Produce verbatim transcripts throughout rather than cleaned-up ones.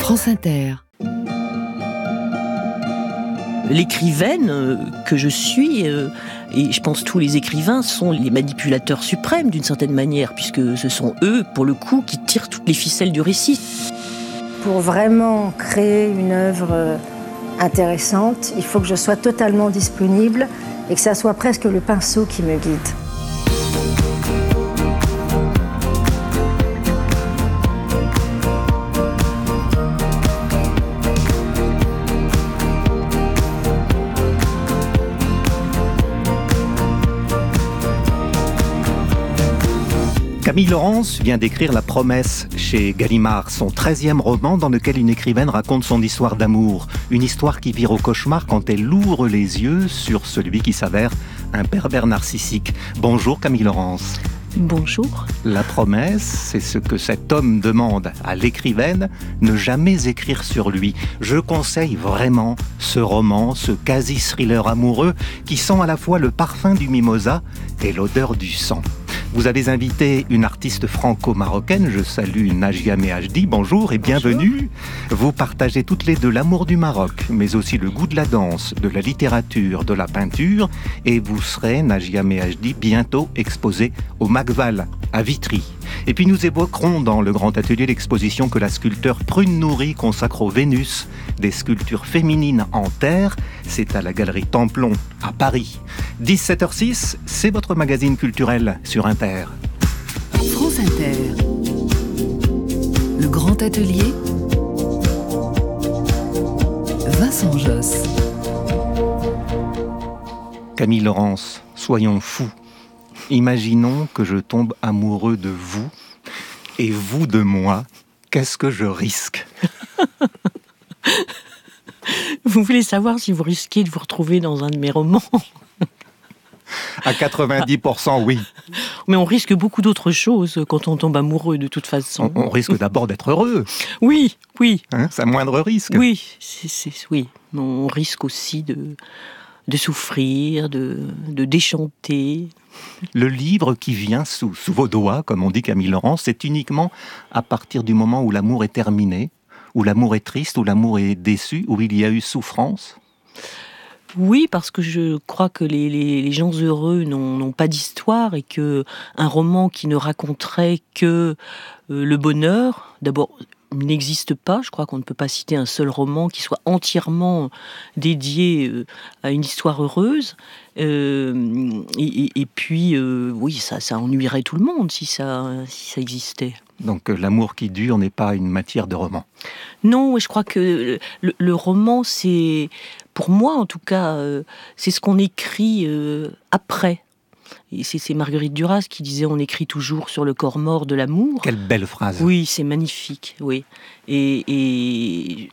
France Inter. L'écrivaine que je suis, et je pense tous les écrivains, sont les manipulateurs suprêmes d'une certaine manière, puisque ce sont eux, pour le coup, qui tirent toutes les ficelles du récit. Pour vraiment créer une œuvre intéressante, il faut que je sois totalement disponible et que ça soit presque le pinceau qui me guide. Camille Laurence vient d'écrire La Promesse chez Gallimard, son treizième roman dans lequel une écrivaine raconte son histoire d'amour. Une histoire qui vire au cauchemar quand elle ouvre les yeux sur celui qui s'avère un pervers narcissique. Bonjour Camille Laurence. Bonjour. La promesse, c'est ce que cet homme demande à l'écrivaine, ne jamais écrire sur lui. Je conseille vraiment ce roman, ce quasi-thriller amoureux qui sent à la fois le parfum du mimosa et l'odeur du sang. Vous avez invité une artiste franco-marocaine, je salue Najia Mehajdi, bonjour et bienvenue. Bonjour. Vous partagez toutes les deux l'amour du Maroc, mais aussi le goût de la danse, de la littérature, de la peinture, et vous serez, Najia Mehajdi, bientôt exposée au Macval, à Vitry. Et puis nous évoquerons dans le grand atelier l'exposition que la sculpteur Prune Nourri consacre aux Vénus, des sculptures féminines en terre. C'est à la galerie Templon, à Paris. dix-sept heures six, c'est votre magazine culturel sur Inter. France Inter. Le grand atelier. Vincent Josse. Camille Laurence, soyons fous. Imaginons que je tombe amoureux de vous et vous de moi. Qu'est-ce que je risque ? Vous voulez savoir si vous risquez de vous retrouver dans un de mes romans ? À quatre-vingt-dix pour cent, oui. Mais on risque beaucoup d'autres choses quand on tombe amoureux, de toute façon. On, on risque d'abord d'être heureux. Oui, oui. Hein, c'est un moindre risque. Oui, c'est, c'est, oui. On risque aussi de, de souffrir, de, de déchanter. Le livre qui vient sous, sous vos doigts, comme on dit Camille Laurence, c'est uniquement à partir du moment où l'amour est terminé, où l'amour est triste, où l'amour est déçu, où il y a eu souffrance ? Oui, parce que je crois que les, les, les gens heureux n'ont, n'ont pas d'histoire et que un roman qui ne raconterait que euh, le bonheur, d'abord, n'existe pas. Je crois qu'on ne peut pas citer un seul roman qui soit entièrement dédié euh, à une histoire heureuse. Euh, et, et, et puis, euh, oui, ça, ça ennuierait tout le monde si ça, si ça existait. Donc euh, l'amour qui dure n'est pas une matière de roman. Non, je crois que le, le roman, c'est, pour moi en tout cas, euh, c'est ce qu'on écrit euh, après. Et c'est, c'est Marguerite Duras qui disait « On écrit toujours sur le corps mort de l'amour ». Quelle belle phrase. Oui, c'est magnifique, oui. Et, et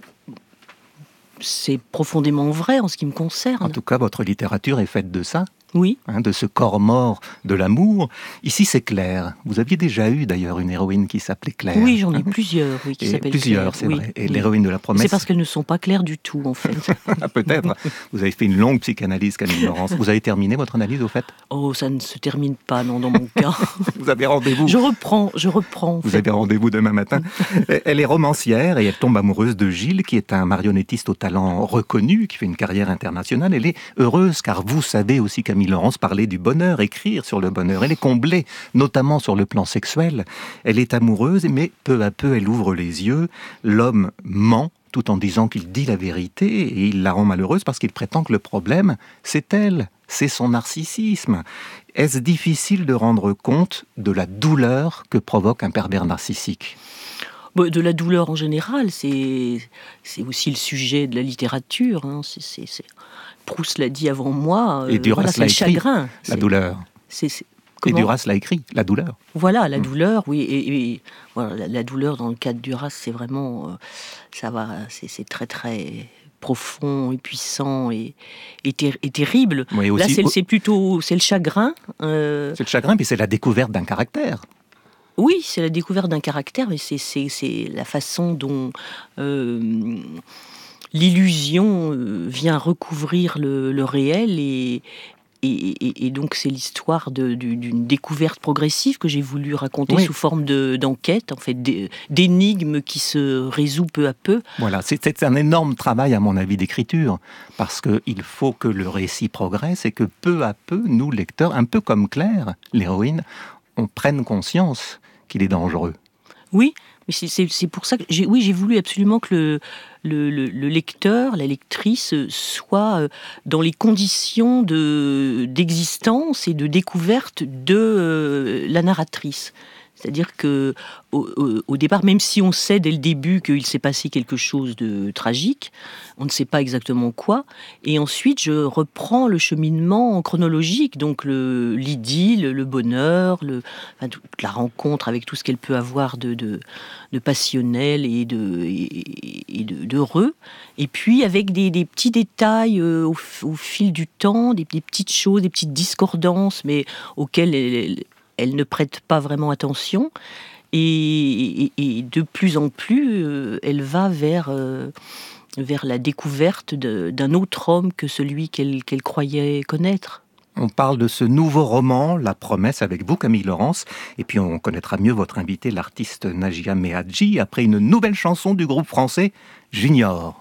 c'est profondément vrai en ce qui me concerne. En tout cas, votre littérature est faite de ça. Oui. Hein, de ce corps mort de l'amour. Ici, c'est Claire. Vous aviez déjà eu d'ailleurs une héroïne qui s'appelait Claire. Oui, j'en ai plusieurs, oui, qui et s'appellent plusieurs, Claire. c'est oui, vrai. Et oui. l'héroïne de La Promesse. C'est parce qu'elles ne sont pas claires du tout, en fait. Peut-être. Vous avez fait une longue psychanalyse, Camille Laurence. Vous avez terminé votre analyse, au fait ? Oh, ça ne se termine pas, non, dans mon cas. Vous avez rendez-vous. Je reprends, je reprends. Vous fait. avez rendez-vous demain matin. Elle est romancière et elle tombe amoureuse de Gilles, qui est un marionnettiste au talent reconnu, qui fait une carrière internationale. Elle est heureuse, car vous savez aussi, Camille Laurence, parler du bonheur, écrire sur le bonheur. Elle est comblée, notamment sur le plan sexuel. Elle est amoureuse, mais peu à peu, elle ouvre les yeux. L'homme ment, tout en disant qu'il dit la vérité, et il la rend malheureuse parce qu'il prétend que le problème, c'est elle, c'est son narcissisme. Est-ce difficile de rendre compte de la douleur que provoque un pervers narcissique ? De la douleur en général, c'est, c'est aussi le sujet de la littérature. Hein. C'est, c'est, c'est... Proust l'a dit avant moi, et euh, Duras voilà, c'est l'a le écrit, chagrin. La c'est, douleur. C'est, c'est... Et Duras l'a écrit, la douleur. Voilà, la mmh. douleur, oui. Et, et voilà, la, la douleur dans le cas de Duras, c'est vraiment, euh, ça va, c'est, c'est très très profond et puissant et, et, ter- et terrible. Oui, aussi, Là, c'est, c'est plutôt, c'est le chagrin. Euh... C'est le chagrin, puis c'est la découverte d'un caractère. Oui, c'est la découverte d'un caractère, mais c'est, c'est, c'est la façon dont euh, l'illusion vient recouvrir le, le réel et et, et, et donc c'est l'histoire de, d'une découverte progressive que j'ai voulu raconter oui. sous forme de, d'enquête, en fait, d'énigmes qui se résout peu à peu. Voilà, c'est, c'est un énorme travail à mon avis d'écriture, parce qu'il faut que le récit progresse et que peu à peu, nous lecteurs, un peu comme Claire, l'héroïne, on prenne conscience qu'il est dangereux. Oui, mais c'est, c'est, c'est pour ça que j'ai, oui, j'ai voulu absolument que le, le, le, le lecteur, la lectrice, soit dans les conditions de, d'existence et de découverte de euh, la narratrice. C'est-à-dire que au, au, au départ, même si on sait dès le début qu'il s'est passé quelque chose de tragique, on ne sait pas exactement quoi. Et ensuite, je reprends le cheminement chronologique, donc le, l'idylle, le bonheur, le, enfin, toute la rencontre avec tout ce qu'elle peut avoir de, de, de passionnel et, de, et, et de, d'heureux. Et puis avec des, des petits détails euh, au, au fil du temps, des, des petites choses, des petites discordances, mais auxquelles elle, elle elle ne prête pas vraiment attention, et, et, et de plus en plus, euh, elle va vers, euh, vers la découverte de, d'un autre homme que celui qu'elle, qu'elle croyait connaître. On parle de ce nouveau roman, La Promesse, avec vous, Camille Laurence, et puis on connaîtra mieux votre invité, l'artiste Najia Mehadji, après une nouvelle chanson du groupe français Junior.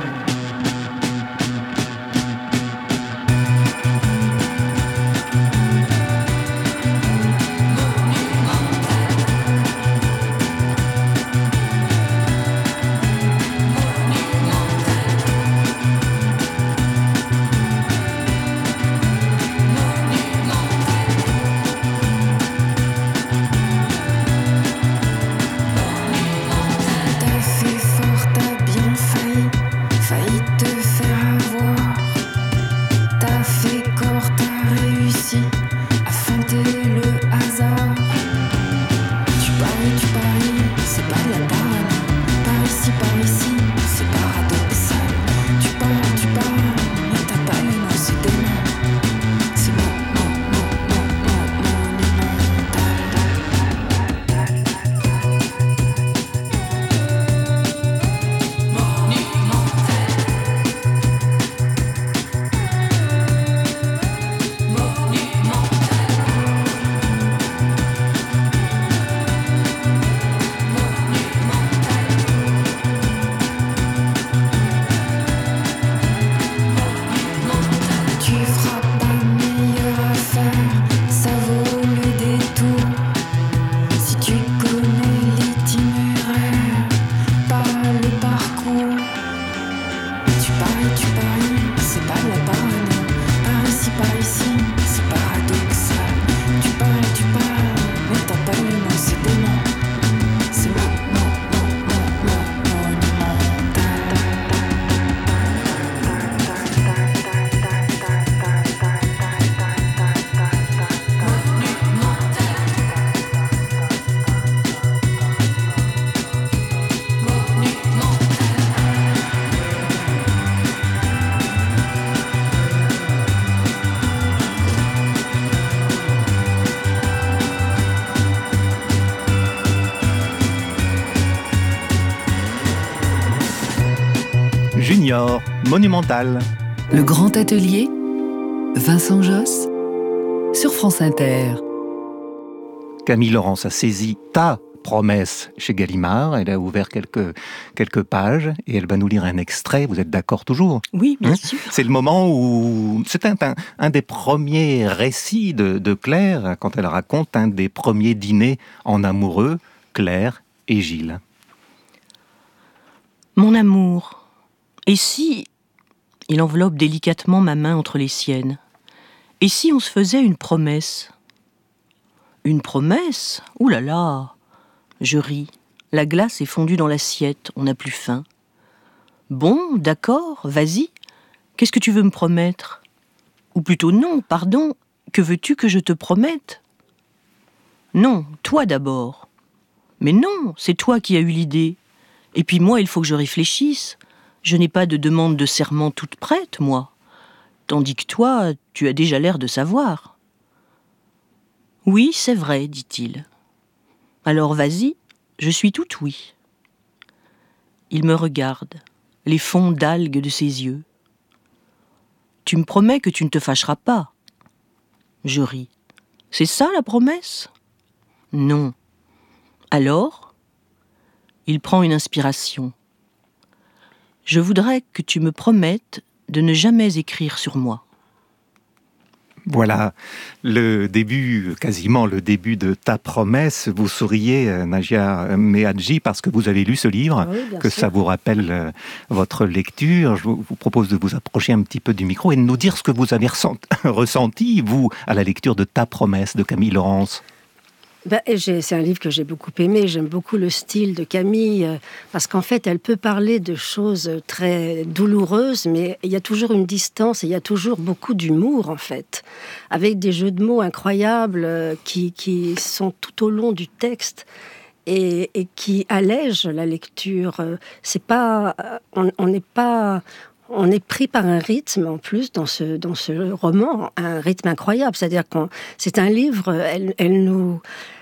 Junior, Monumental. Le Grand Atelier, Vincent Josse, sur France Inter. Camille Laurence a saisi ta promesse chez Gallimard. Elle a ouvert quelques, quelques pages et elle va nous lire un extrait. Vous êtes d'accord toujours ? Oui, bien hein sûr. C'est le moment où... C'est un, un, un des premiers récits de, de Claire, quand elle raconte un des premiers dîners en amoureux, Claire et Gilles. Mon amour, et si... Il enveloppe délicatement ma main entre les siennes. Et si on se faisait une promesse ? Une promesse ? Ouh là là ! Je ris. La glace est fondue dans l'assiette, on n'a plus faim. Bon, d'accord, vas-y. Qu'est-ce que tu veux me promettre ? Ou plutôt non, pardon, que veux-tu que je te promette ? Non, toi d'abord. Mais non, c'est toi qui as eu l'idée. Et puis moi, il faut que je réfléchisse. Je n'ai pas de demande de serment toute prête, moi. Tandis que toi, tu as déjà l'air de savoir. Oui, c'est vrai, dit-il. Alors vas-y, je suis tout oui. Il me regarde, les fonds d'algues de ses yeux. Tu me promets que tu ne te fâcheras pas. Je ris. C'est ça la promesse ? Non. Alors, il prend une inspiration. Je voudrais que tu me promettes de ne jamais écrire sur moi. Voilà le début, quasiment le début de Ta promesse. Vous souriez, Najia Mehadji, parce que vous avez lu ce livre, oui, que sûr. Ça vous rappelle euh, votre lecture. Je vous, vous propose de vous approcher un petit peu du micro et de nous dire ce que vous avez ressenti, vous, à la lecture de Ta promesse de Camille Laurence. Ben, j'ai, c'est un livre que j'ai beaucoup aimé. J'aime beaucoup le style de Camille euh, parce qu'en fait, elle peut parler de choses très douloureuses, mais il y a toujours une distance et il y a toujours beaucoup d'humour, en fait, avec des jeux de mots incroyables euh, qui, qui sont tout au long du texte et, et qui allègent la lecture. C'est pas, on n'est pas... On est pris par un rythme, en plus, dans ce, dans ce roman, un rythme incroyable. C'est-à-dire que c'est un livre, elle, elle nous...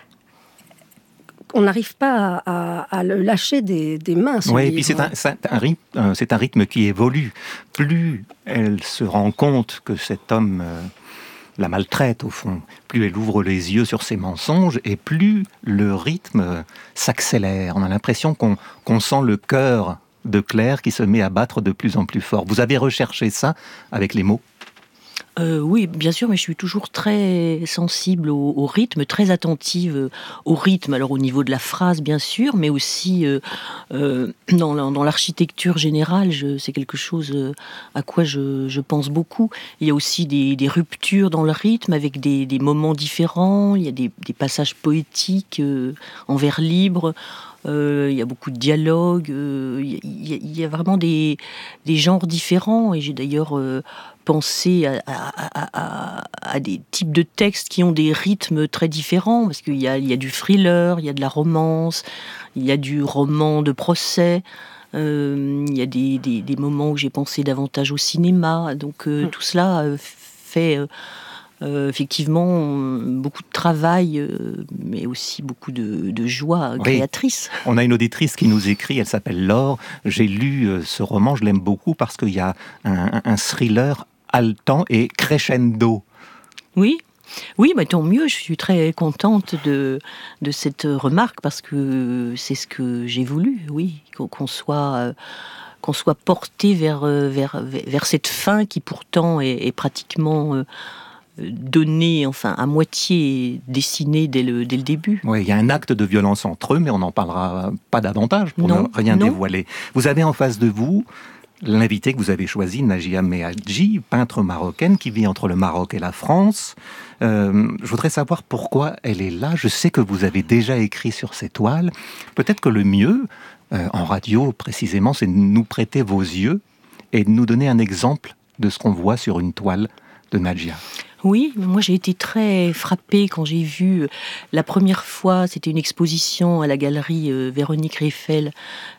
On n'arrive pas à, à, à le lâcher des, des mains. Oui, et puis c'est un, c'est, un rythme, c'est un rythme qui évolue. Plus elle se rend compte que cet homme euh, la maltraite, au fond, plus elle ouvre les yeux sur ses mensonges, et plus le rythme s'accélère. On a l'impression qu'on, qu'on sent le cœur de Claire qui se met à battre de plus en plus fort. Vous avez recherché ça avec les mots ? Euh, oui, bien sûr, mais je suis toujours très sensible au, au rythme, très attentive au rythme, alors au niveau de la phrase, bien sûr, mais aussi euh, euh, dans, la, dans l'architecture générale, je, c'est quelque chose à quoi je, je pense beaucoup. Il y a aussi des, des ruptures dans le rythme, avec des, des moments différents, il y a des, des passages poétiques euh, en vers libre. Euh, il y a beaucoup de dialogues, euh, il, y a, il y a vraiment des, des genres différents, et j'ai d'ailleurs euh, pensé à, à, à, à des types de textes qui ont des rythmes très différents, parce qu'il y a, il y a du thriller, il y a de la romance, il y a du roman de procès, euh, il y a des, des, des moments où j'ai pensé davantage au cinéma, donc euh, mmh. tout cela euh, fait... Euh, Euh, effectivement, beaucoup de travail, euh, mais aussi beaucoup de, de joie créatrice. Oui. On a une auditrice qui nous écrit, elle s'appelle Laure. J'ai lu euh, ce roman, je l'aime beaucoup parce qu'il y a un, un thriller haletant et crescendo. Oui, oui, bah, tant mieux. Je suis très contente de, de cette remarque parce que c'est ce que j'ai voulu, oui, qu'on, qu'on soit... Euh, qu'on soit porté vers, vers, vers cette fin qui pourtant est, est pratiquement... Euh, donné, enfin à moitié dessiné dès le, dès le début. Oui, il y a un acte de violence entre eux, mais on n'en parlera pas davantage pour non, ne rien non. dévoiler. Vous avez en face de vous l'invitée que vous avez choisie, Najia Mehadji, peintre marocaine qui vit entre le Maroc et la France. Euh, je voudrais savoir pourquoi elle est là. Je sais que vous avez déjà écrit sur ces toiles. Peut-être que le mieux, euh, en radio précisément, c'est de nous prêter vos yeux et de nous donner un exemple de ce qu'on voit sur une toile de Najia. Oui, moi j'ai été très frappée quand j'ai vu la première fois, c'était une exposition à la galerie euh, Véronique Rieffel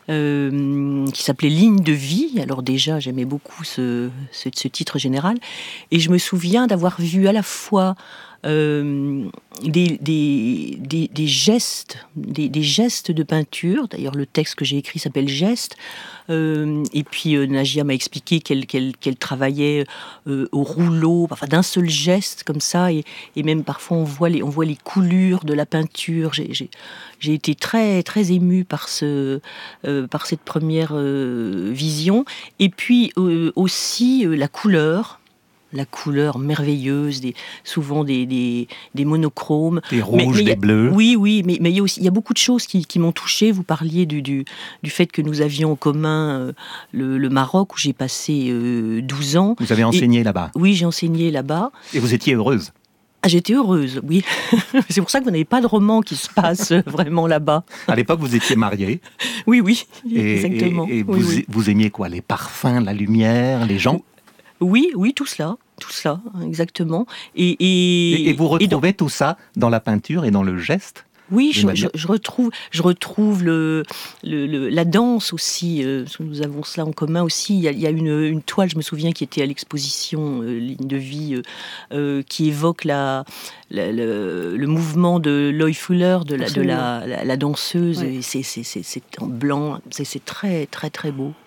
euh, qui s'appelait Ligne de vie. Alors déjà j'aimais beaucoup ce, ce, ce titre général, et je me souviens d'avoir vu à la fois Euh, des, des, des, des gestes, des, des gestes de peinture. D'ailleurs, le texte que j'ai écrit s'appelle Gestes. Euh, et puis, euh, Najia m'a expliqué qu'elle, qu'elle, qu'elle travaillait euh, au rouleau, enfin d'un seul geste comme ça, et, et même parfois on voit les, on voit les coulures de la peinture. J'ai, j'ai, j'ai été très, très émue par ce, euh, par cette première euh, vision. Et puis euh, aussi euh, la couleur. La couleur merveilleuse, des, souvent des, des, des monochromes. Des rouges, mais, mais des a, bleus. Oui, oui, mais, mais il y a aussi il y a beaucoup de choses qui, qui m'ont touchée. Vous parliez du, du, du fait que nous avions en commun euh, le, le Maroc, où j'ai passé euh, douze ans. Vous avez enseigné et, là-bas. Oui, j'ai enseigné là-bas. Et vous étiez heureuse. Ah, j'étais heureuse, oui. C'est pour ça que vous n'avez pas de roman qui se passe vraiment là-bas. À l'époque, vous étiez mariée. Oui, oui, et, exactement. Et, et oui, vous, oui. vous aimiez quoi ? Les parfums, la lumière, les gens ? Oui, oui, tout cela. Tout cela, exactement. Et, et, et, et vous retrouvez et dans... tout ça dans la peinture et dans le geste ? Oui, je, je, je retrouve, je retrouve le, le, le, la danse aussi, euh, parce que nous avons cela en commun aussi. Il y a, il y a une, une toile, je me souviens, qui était à l'exposition euh, Ligne de vie, euh, euh, qui évoque la, la, le, le mouvement de Loie Fuller, de la, de la, la, la danseuse. Ouais. Et c'est, c'est, c'est, c'est en blanc, c'est, c'est très, très, très beau.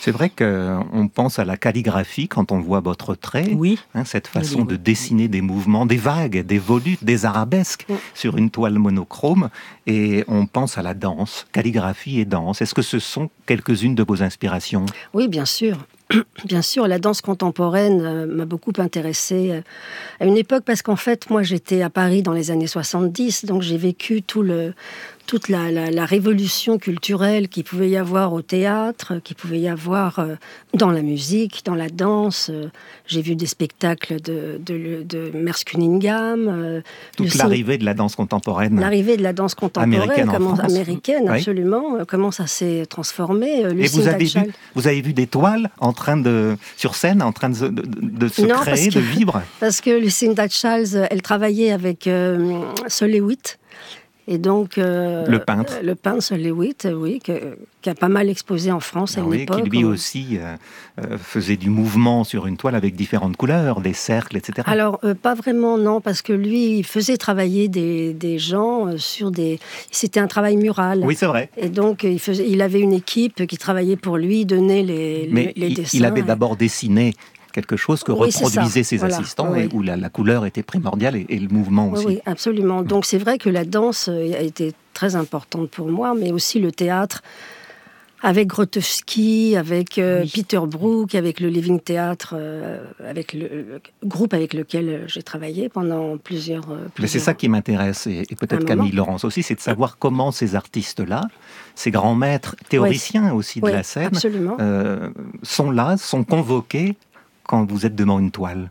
C'est vrai qu'on pense à la calligraphie quand on voit votre trait, oui. hein, cette façon oui, de dessiner des mouvements, des vagues, des volutes, des arabesques oui. sur une toile monochrome, et on pense à la danse, calligraphie et danse. Est-ce que ce sont quelques-unes de vos inspirations ? Oui, bien sûr. Bien sûr, la danse contemporaine euh, m'a beaucoup intéressée euh, à une époque, parce qu'en fait, moi, j'étais à Paris dans les années soixante-dix, donc j'ai vécu tout le, toute la, la, la révolution culturelle qu'il pouvait y avoir au théâtre, qu'il pouvait y avoir euh, dans la musique, dans la danse. Euh, j'ai vu des spectacles de, de, de Merce Cunningham. Euh, toute l'arrivée de la danse contemporaine. L'arrivée de la danse contemporaine, américaine, comment, en France. américaine Oui. Absolument. Euh, comment ça s'est transformé. Euh, Et vous avez, vu, vous avez vu des toiles en train de, sur scène, en train de, de, de se non, créer, que, de vivre? Parce que Lucinda Childs, elle travaillait avec euh, Sol Lewitt. Et donc, euh, le peintre, le peintre Sol Lewitt, oui, que, qui a pas mal exposé en France à une oui, époque. Qui lui où... aussi euh, euh, faisait du mouvement sur une toile avec différentes couleurs, des cercles, et cetera. Alors, euh, pas vraiment, non, parce que lui, il faisait travailler des, des gens euh, sur des... C'était un travail mural. Oui, c'est vrai. Et donc, il, faisait, il avait une équipe qui travaillait pour lui, donnait les, Mais les, les il, dessins. il avait d'abord dessiné quelque chose que oui, reproduisaient ses voilà. assistants, oui. et où la, la couleur était primordiale et, et le mouvement aussi. Oui, oui, absolument. Donc c'est vrai que la danse a été très importante pour moi, mais aussi le théâtre, avec Grotowski, avec euh, oui. Peter Brook, avec le Living Theatre, euh, avec le, le groupe avec lequel j'ai travaillé pendant plusieurs... Euh, plusieurs... Mais c'est ça qui m'intéresse, et, et peut-être Camille Laurence aussi, c'est de savoir comment ces artistes-là, ces grands maîtres théoriciens oui. aussi de oui, la scène, euh, sont là, sont convoqués quand vous êtes devant une toile.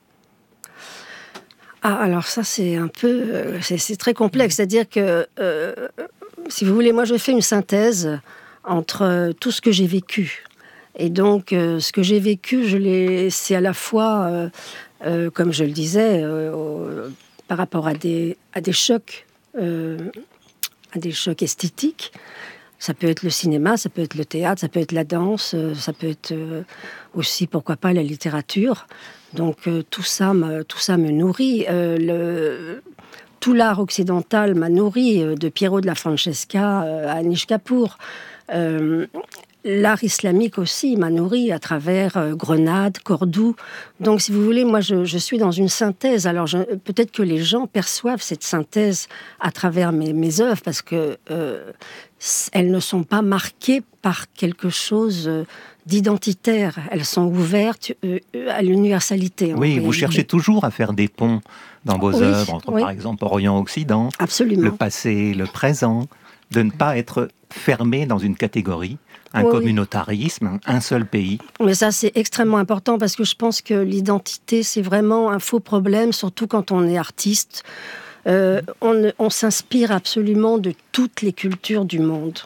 Ah, alors ça, c'est un peu... Euh, c'est, c'est très complexe. C'est-à-dire que, euh, si vous voulez, moi, je fais une synthèse entre euh, tout ce que j'ai vécu. Et donc, euh, ce que j'ai vécu, je l'ai, c'est à la fois, euh, euh, comme je le disais, euh, au, par rapport à des, à des chocs, euh, à des chocs esthétiques. Ça peut être le cinéma, ça peut être le théâtre, ça peut être la danse, ça peut être aussi, pourquoi pas, la littérature. Donc euh, tout ça, me, tout ça me nourrit. Euh, le, tout l'art occidental m'a nourri, de Piero della Francesca à Anish Kapoor. Euh, L'art islamique aussi m'a nourri à travers euh, Grenade, Cordoue. Donc, si vous voulez, moi, je, je suis dans une synthèse. Alors, je, peut-être que les gens perçoivent cette synthèse à travers mes, mes œuvres, parce que euh, elles ne sont pas marquées par quelque chose d'identitaire. Elles sont ouvertes euh, à l'universalité. Oui, vous cherchez dire. toujours à faire des ponts dans vos oui, œuvres, entre, oui. par exemple, Orient-Occident, Absolument. le passé, le présent, de ne pas être fermé dans une catégorie. Un oui, communautarisme, oui. un seul pays. Mais ça, c'est extrêmement important, parce que je pense que l'identité, c'est vraiment un faux problème, surtout quand on est artiste. Euh, on, on s'inspire absolument de toutes les cultures du monde.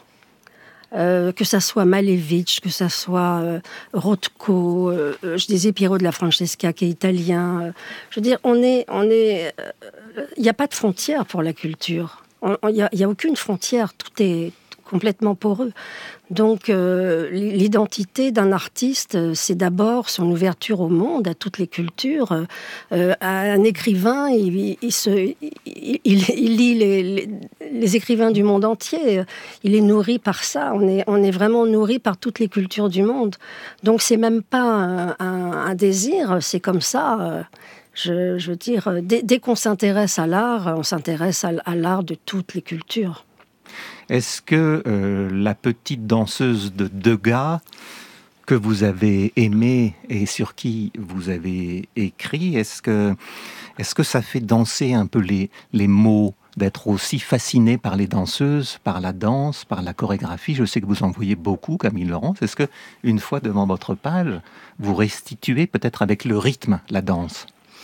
Euh, que ça soit Malevich, que ça soit euh, Rothko, euh, je disais Piero della Francesca qui est italien. Euh, je veux dire, on est, on est, il n'y a pas de frontière pour la culture. Il n'y a, a aucune frontière. Tout est complètement poreux. Donc, euh, l'identité d'un artiste, c'est d'abord son ouverture au monde, à toutes les cultures. Euh, un écrivain, il, il, se, il, il lit les, les, les écrivains du monde entier. Il est nourri par ça. On est, on est vraiment nourri par toutes les cultures du monde. Donc, c'est même pas un, un, un désir, c'est comme ça. Je, je veux dire, dès, dès qu'on s'intéresse à l'art, on s'intéresse à, à l'art de toutes les cultures. Est-ce que euh, la petite danseuse de Degas, que vous avez aimée et sur qui vous avez écrit, est-ce que, est-ce que ça fait danser un peu les, les mots, d'être aussi fasciné par les danseuses, par la danse, par la chorégraphie? Je sais que vous en voyez beaucoup, Camille Laurence. Est-ce que, une fois devant votre page, vous restituez peut-être avec le rythme la danse?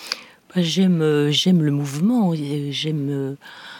J'aime, j'aime le mouvement, j'aime...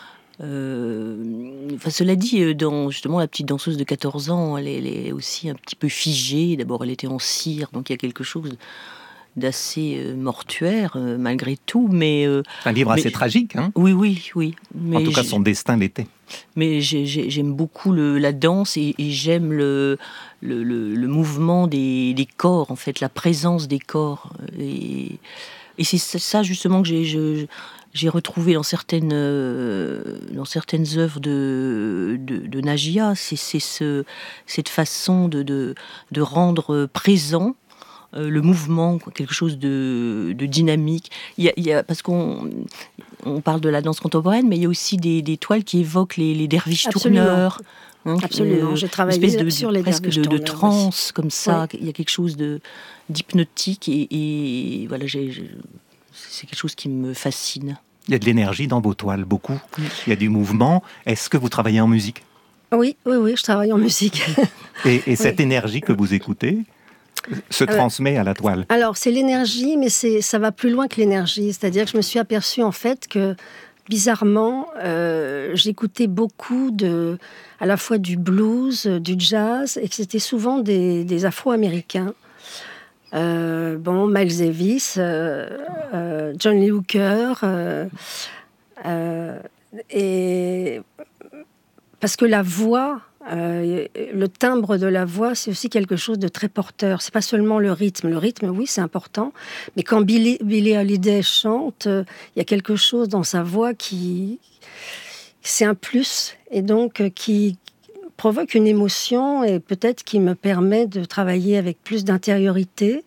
Euh, enfin, cela dit, dans justement la petite danseuse de quatorze ans, elle est, elle est aussi un petit peu figée. D'abord, elle était en cire, donc il y a quelque chose d'assez euh, mortuaire, euh, malgré tout. Mais euh, un livre mais, assez tragique, hein? Oui, oui, oui. Mais en tout cas, son destin l'était. Mais j'ai, j'ai, j'aime beaucoup le, la danse et, et j'aime le, le, le, le mouvement des, des corps, en fait, la présence des corps. Et, et c'est ça, justement, que j'ai... Je, j'ai retrouvé dans certaines, euh, dans certaines œuvres de, de, de Nagia, c'est, c'est ce, cette façon de, de, de rendre présent euh, le mouvement, quelque chose de, de dynamique. Il y a, il y a, parce qu'on on parle de la danse contemporaine, mais il y a aussi des, des toiles qui évoquent les, les derviches Absolument. tourneurs. Hein, Absolument, euh, j'ai travaillé une espèce de, sur les presque derviches de, de tourneurs transe, aussi. comme ça. Oui. Il y a quelque chose de, d'hypnotique et, et voilà, j'ai, j'ai, c'est quelque chose qui me fascine. Il y a de l'énergie dans vos toiles, beaucoup. Il y a du mouvement. Est-ce que vous travaillez en musique ? Oui, oui, oui, je travaille en musique. Et, et cette Oui. énergie que vous écoutez se Euh, transmet à la toile. Alors, c'est l'énergie, mais c'est, ça va plus loin que l'énergie. C'est-à-dire que je me suis aperçue, en fait, que bizarrement, euh, j'écoutais beaucoup de, à la fois du blues, du jazz, et que c'était souvent des, des Afro-Américains. Euh, bon, Miles Davis, euh, euh, John Lee Hooker, euh, euh, et parce que la voix, euh, le timbre de la voix, c'est aussi quelque chose de très porteur. C'est pas seulement le rythme. Le rythme, oui, c'est important, mais quand Billie, Billie Holiday chante, il euh, y a quelque chose dans sa voix qui, c'est un plus, et donc euh, qui provoque une émotion et peut-être qui me permet de travailler avec plus d'intériorité.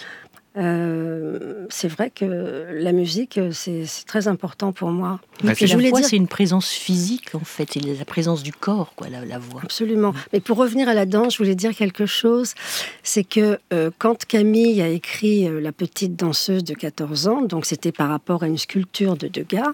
Euh, c'est vrai que la musique, c'est, c'est très important pour moi. Oui, Et et la voix, dire... c'est une présence physique, en fait, c'est la présence du corps, quoi, la, la voix. Absolument. Mais pour revenir à la danse, je voulais dire quelque chose. C'est que euh, quand Camille a écrit euh, La petite danseuse de quatorze ans, donc c'était par rapport à une sculpture de Degas,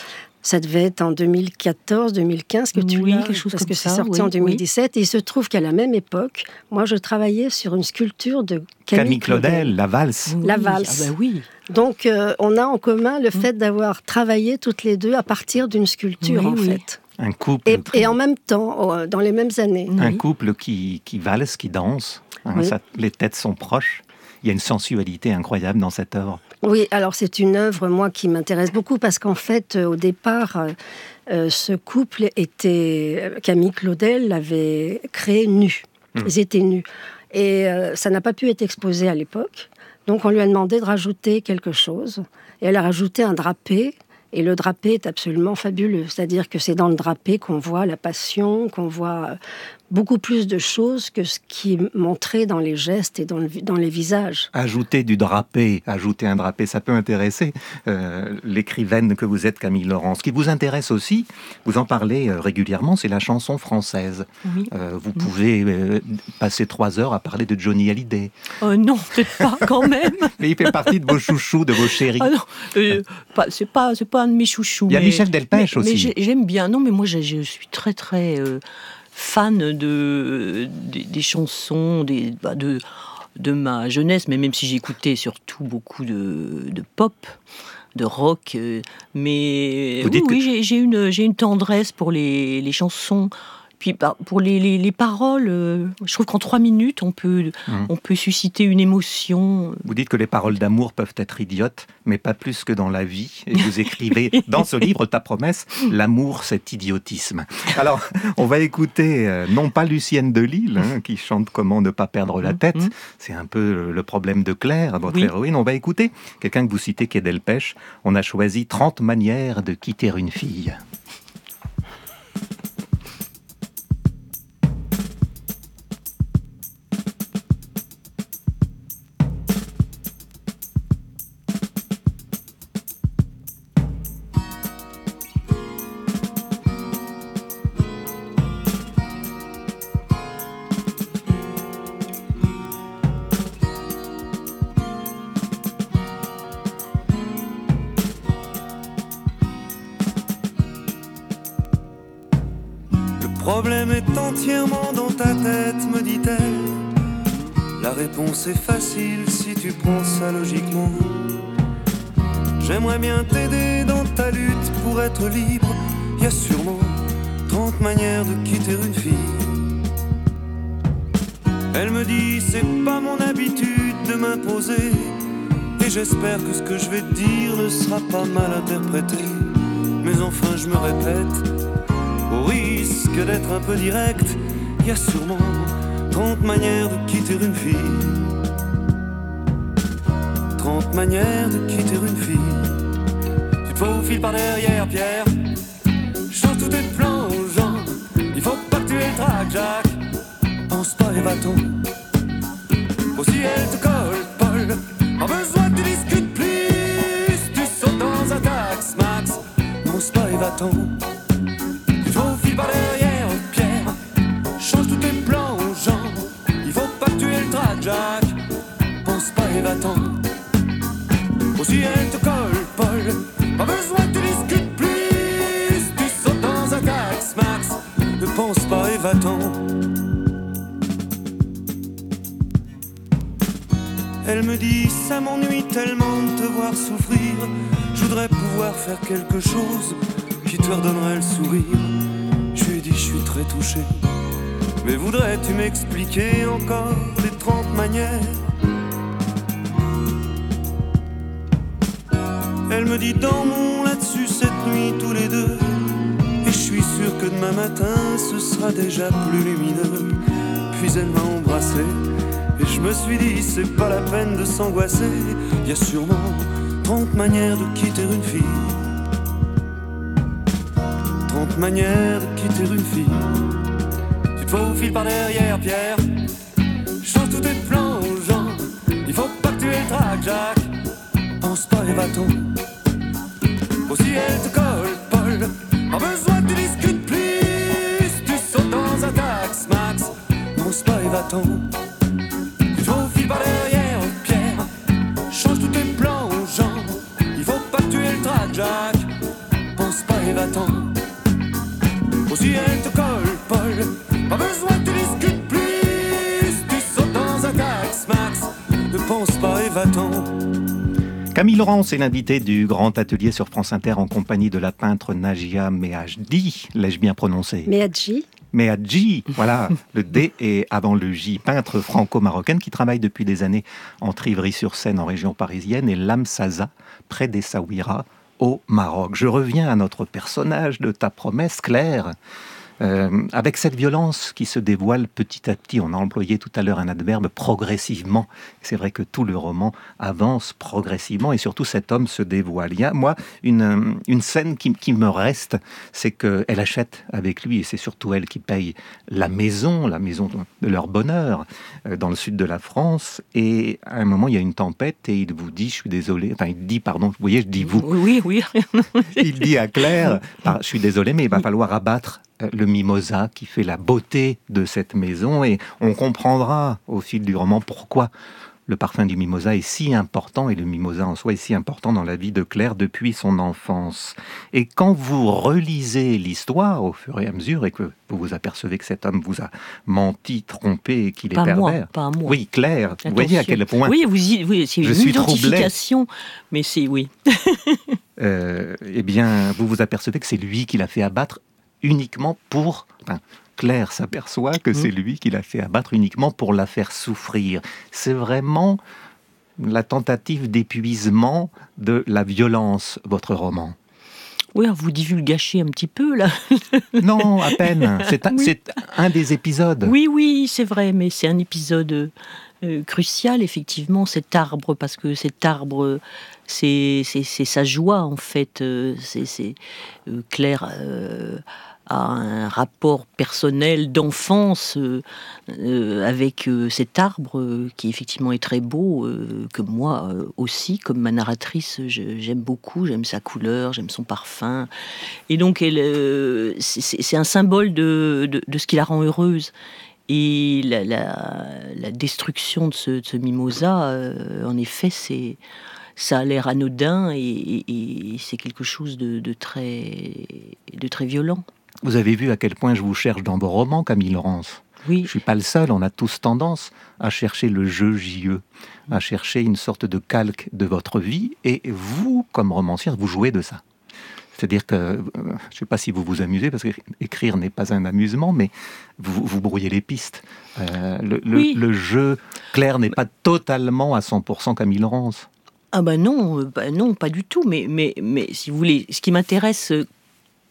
ça devait être en deux mille quatorze deux mille quinze que tu oui, l'as, quelque chose parce comme que ça, c'est sorti oui, en deux mille dix-sept. Oui. Et il se trouve qu'à la même époque, moi, je travaillais sur une sculpture de Camille, Camille Claudel, Claudel. la valse. Oui, La valse. Ah bah oui. Donc, euh, on a en commun le fait d'avoir travaillé toutes les deux à partir d'une sculpture, Oui, en oui. fait. Un couple, Et, et en même temps, euh, dans les mêmes années. un Oui. couple qui, qui valse, qui danse. Hein, Oui. ça, les têtes sont proches. Il y a une sensualité incroyable dans cette œuvre. Oui, alors c'est une œuvre, moi, qui m'intéresse beaucoup parce qu'en fait, euh, au départ, euh, euh, ce couple était... Camille Claudel l'avait créé nu. Mmh. Ils étaient nus. Et euh, ça n'a pas pu être exposé à l'époque. Donc on lui a demandé de rajouter quelque chose. Et elle a rajouté un drapé. Et le drapé est absolument fabuleux. C'est-à-dire que c'est dans le drapé qu'on voit la passion, qu'on voit beaucoup plus de choses que ce qui est montré dans les gestes et dans, le, dans les visages. Ajouter du drapé, ajouter un drapé, ça peut intéresser euh, l'écrivaine que vous êtes, Camille Laurent. Ce qui vous intéresse aussi, vous en parlez euh, régulièrement, c'est la chanson française. Oui. Euh, vous pouvez euh, passer trois heures à parler de Johnny Hallyday. Euh, non, peut-être pas quand même. Mais il fait partie de vos chouchous, de vos chéris. Ah non, euh, pas, c'est pas, c'est pas un de mes chouchous. Il y a mais, Michel Delpech mais, aussi. Mais j'ai- j'aime bien. Non, mais moi, je, je suis très, très euh, fan de, des, des chansons des, bah, de, de ma jeunesse, mais même si j'écoutais surtout beaucoup de, de pop, de rock. Euh, mais Vous oui, dites que- oui j'ai, j'ai, une, j'ai une tendresse pour les, les chansons. Puis bah, pour les, les, les paroles, euh, je trouve qu'en trois minutes, on peut, Mmh. on peut susciter une émotion. Vous dites que les paroles d'amour peuvent être idiotes, mais pas plus que dans la vie. Et vous écrivez dans ce livre, Ta promesse, l'amour, c'est idiotisme. Alors, on va écouter, euh, non pas Lucienne de Lille, hein, qui chante Comment ne pas perdre la tête. Mhm. C'est un peu le problème de Claire, votre Oui. héroïne. On va écouter quelqu'un que vous citez, qui est Delpech. On a choisi trente manières de quitter une fille. Le problème est entièrement dans ta tête, me dit-elle. La réponse est facile si tu prends ça logiquement. J'aimerais bien t'aider dans ta lutte pour être libre. Y a sûrement trente manières de quitter une fille. Elle me dit c'est pas mon habitude de m'imposer. Et j'espère que ce que je vais te dire ne sera pas mal interprété. Mais enfin je me répète, au risque d'être un peu direct, il y a sûrement trente manières de quitter une fille. Trente manières de quitter une fille. Tu te te faufiles par derrière, Pierre. Change tous tes plans aux gens. Il faut pas que tu aies le trac, Jacques. Pense pas et va-t'en. Aussi elle te colle, Paul. Pas besoin que tu discutes plus. Tu sautes dans un tax, Max. Pense pas et va-t'en. Tu te faufiles par derrière, Pierre. Change tous tes plans aux gens. Il faut pas que tu aies le trac, Jacques. Pense pas et va-t'en. Aussi elle te colle, Paul. Pas besoin que tu discutes plus. Tu sautes dans un tax, Max. Ne pense pas et va-t'en. Elle me dit, ça m'ennuie tellement de te voir souffrir. Je voudrais pouvoir faire quelque chose qui te redonnerait le sourire. Je lui ai dit, je suis très touché. Mais voudrais-tu m'expliquer encore les trente manières? Elle me dit, dormons là-dessus cette nuit tous les deux. Et je suis sûr que demain matin ce sera déjà plus lumineux. Puis elle m'a embrassé. Et je me suis dit, c'est pas la peine de s'angoisser. Y a sûrement trente manières de quitter une fille. Trente manières de quitter une fille. Tu te faufiles par derrière, Pierre. Change tous tes plans aux gens. Il faut pas que tu aies le trac, Jacques. Pense pas et va-t'en. Aussi elle te colle, Paul. Pas besoin que tu discutes plus. Tu sautes dans un tax, Max. Pense pas et va-t'en. Par derrière, Pierre, change tous tes plans aux gens. Il faut pas que tu aies le trac, Jacques. Pense pas et va-t'en. Aussi elle te colle, Paul. Pas besoin que tu discutes plus. Tu sautes dans un tax, Max. Ne pense pas et va-t'en. Camille Laurence est l'invité du Grand Atelier sur France Inter en compagnie de la peintre Najia Mehajdi. L'ai-je bien prononcé? Mehajdi. Mehajdi, voilà, le D est avant le J, peintre franco-marocaine qui travaille depuis des années entre Ivry-sur-Seine en région parisienne et Lamsaza, près d'Essaouira, au Maroc. Je reviens à notre personnage de ta promesse, Claire. Euh, avec cette violence qui se dévoile petit à petit, on a employé tout à l'heure un adverbe progressivement. C'est vrai que tout le roman avance progressivement et surtout cet homme se dévoile. Il y a, moi, une, une scène qui, qui me reste, c'est qu'elle achète avec lui, et c'est surtout elle qui paye la maison, la maison de leur bonheur, euh, dans le sud de la France. Et à un moment, il y a une tempête et il vous dit, je suis désolé, enfin il dit, pardon, vous voyez, je dis vous. Oui, oui. Il dit à Claire, je suis désolé, mais il va falloir abattre le mimosa qui fait la beauté de cette maison et on comprendra au fil du roman pourquoi le parfum du mimosa est si important et le mimosa en soi est si important dans la vie de Claire depuis son enfance. Et quand vous relisez l'histoire au fur et à mesure et que vous vous apercevez que cet homme vous a menti, trompé et qu'il est pas pervers. Moi, pas moi. Oui, Claire, Attention. vous voyez à quel point... Oui, vous y, oui c'est je une suis identification, troublé. Mais c'est oui. euh, eh bien, vous vous apercevez que c'est lui qui l'a fait abattre uniquement pour... Enfin, Claire s'aperçoit que mmh. c'est lui qui l'a fait abattre uniquement pour la faire souffrir. C'est vraiment la tentative d'épuisement de la violence, votre roman. Oui, vous divulgachez un petit peu, là. Non, à peine. C'est un, oui. c'est un des épisodes. Oui, oui, c'est vrai, mais c'est un épisode euh, crucial, effectivement, cet arbre, parce que cet arbre... C'est, c'est, c'est sa joie, en fait. C'est, c'est, euh, Claire euh, a un rapport personnel d'enfance euh, euh, avec euh, cet arbre euh, qui, effectivement, est très beau, euh, que moi euh, aussi, comme ma narratrice, je, j'aime beaucoup. J'aime sa couleur, j'aime son parfum. Et donc, elle, euh, c'est, c'est un symbole de, de, de ce qui la rend heureuse. Et la, la, la destruction de ce, de ce mimosa, euh, en effet, c'est... ça a l'air anodin et, et, et c'est quelque chose de, de, très, de très violent. Vous avez vu à quel point je vous cherche dans vos romans, Camille Laurence. Oui. Je ne suis pas le seul, on a tous tendance à chercher le jeu J E, à chercher une sorte de calque de votre vie, et vous, comme romancière, vous jouez de ça. C'est-à-dire que, euh, je ne sais pas si vous vous amusez, parce qu'écrire n'est pas un amusement, mais vous, vous brouillez les pistes. Euh, le, oui. le, le jeu, Claire, n'est pas totalement à cent pour cent Camille Laurence. Ah ben non, bah non, pas du tout. Mais, mais, mais si vous voulez, ce qui m'intéresse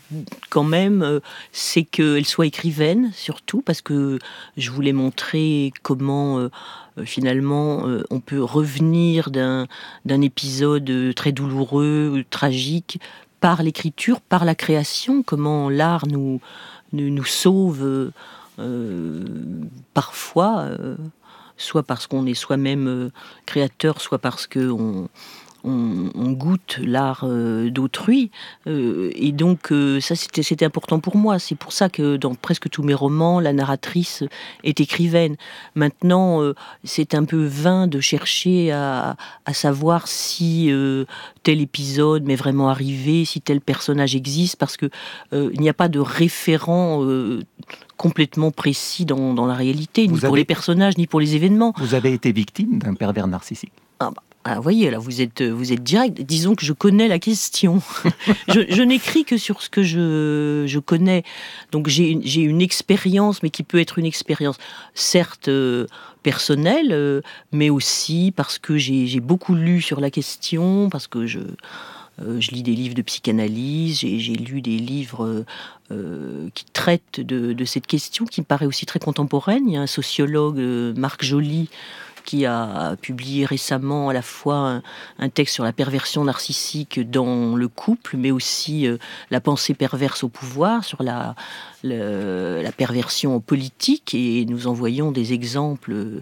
quand même, euh, c'est qu'elle soit écrivaine, surtout, parce que je voulais montrer comment, euh, finalement, euh, on peut revenir d'un, d'un épisode très douloureux, tragique, par l'écriture, par la création, comment l'art nous, nous, nous sauve euh, parfois, euh, soit parce qu'on est soi-même euh, créateur, soit parce qu'on on, on goûte l'art euh, d'autrui. Euh, et donc, euh, ça, c'était, c'était important pour moi. C'est pour ça que dans presque tous mes romans, la narratrice est écrivaine. Maintenant, euh, c'est un peu vain de chercher à, à savoir si euh, tel épisode m'est vraiment arrivé, si tel personnage existe, parce que euh, il n'y a pas de référent euh, complètement précis dans, dans la réalité, ni Vous pour avez... les personnages, ni pour les événements. Vous avez été victime d'un pervers narcissique? Ah bah. Ah, vous voyez, là, vous êtes, vous êtes direct. Disons que je connais la question. je, je n'écris que sur ce que je, je connais. Donc, j'ai une, j'ai une expérience, mais qui peut être une expérience, certes, euh, personnelle, euh, mais aussi parce que j'ai, j'ai beaucoup lu sur la question, parce que je, euh, je lis des livres de psychanalyse, j'ai, j'ai lu des livres euh, qui traitent de, de cette question, qui me paraît aussi très contemporaine. Il y a un sociologue, euh, Marc Joly, qui a publié récemment à la fois un, un texte sur la perversion narcissique dans le couple, mais aussi euh, la pensée perverse au pouvoir, sur la, le, la perversion politique, et nous en voyons des exemples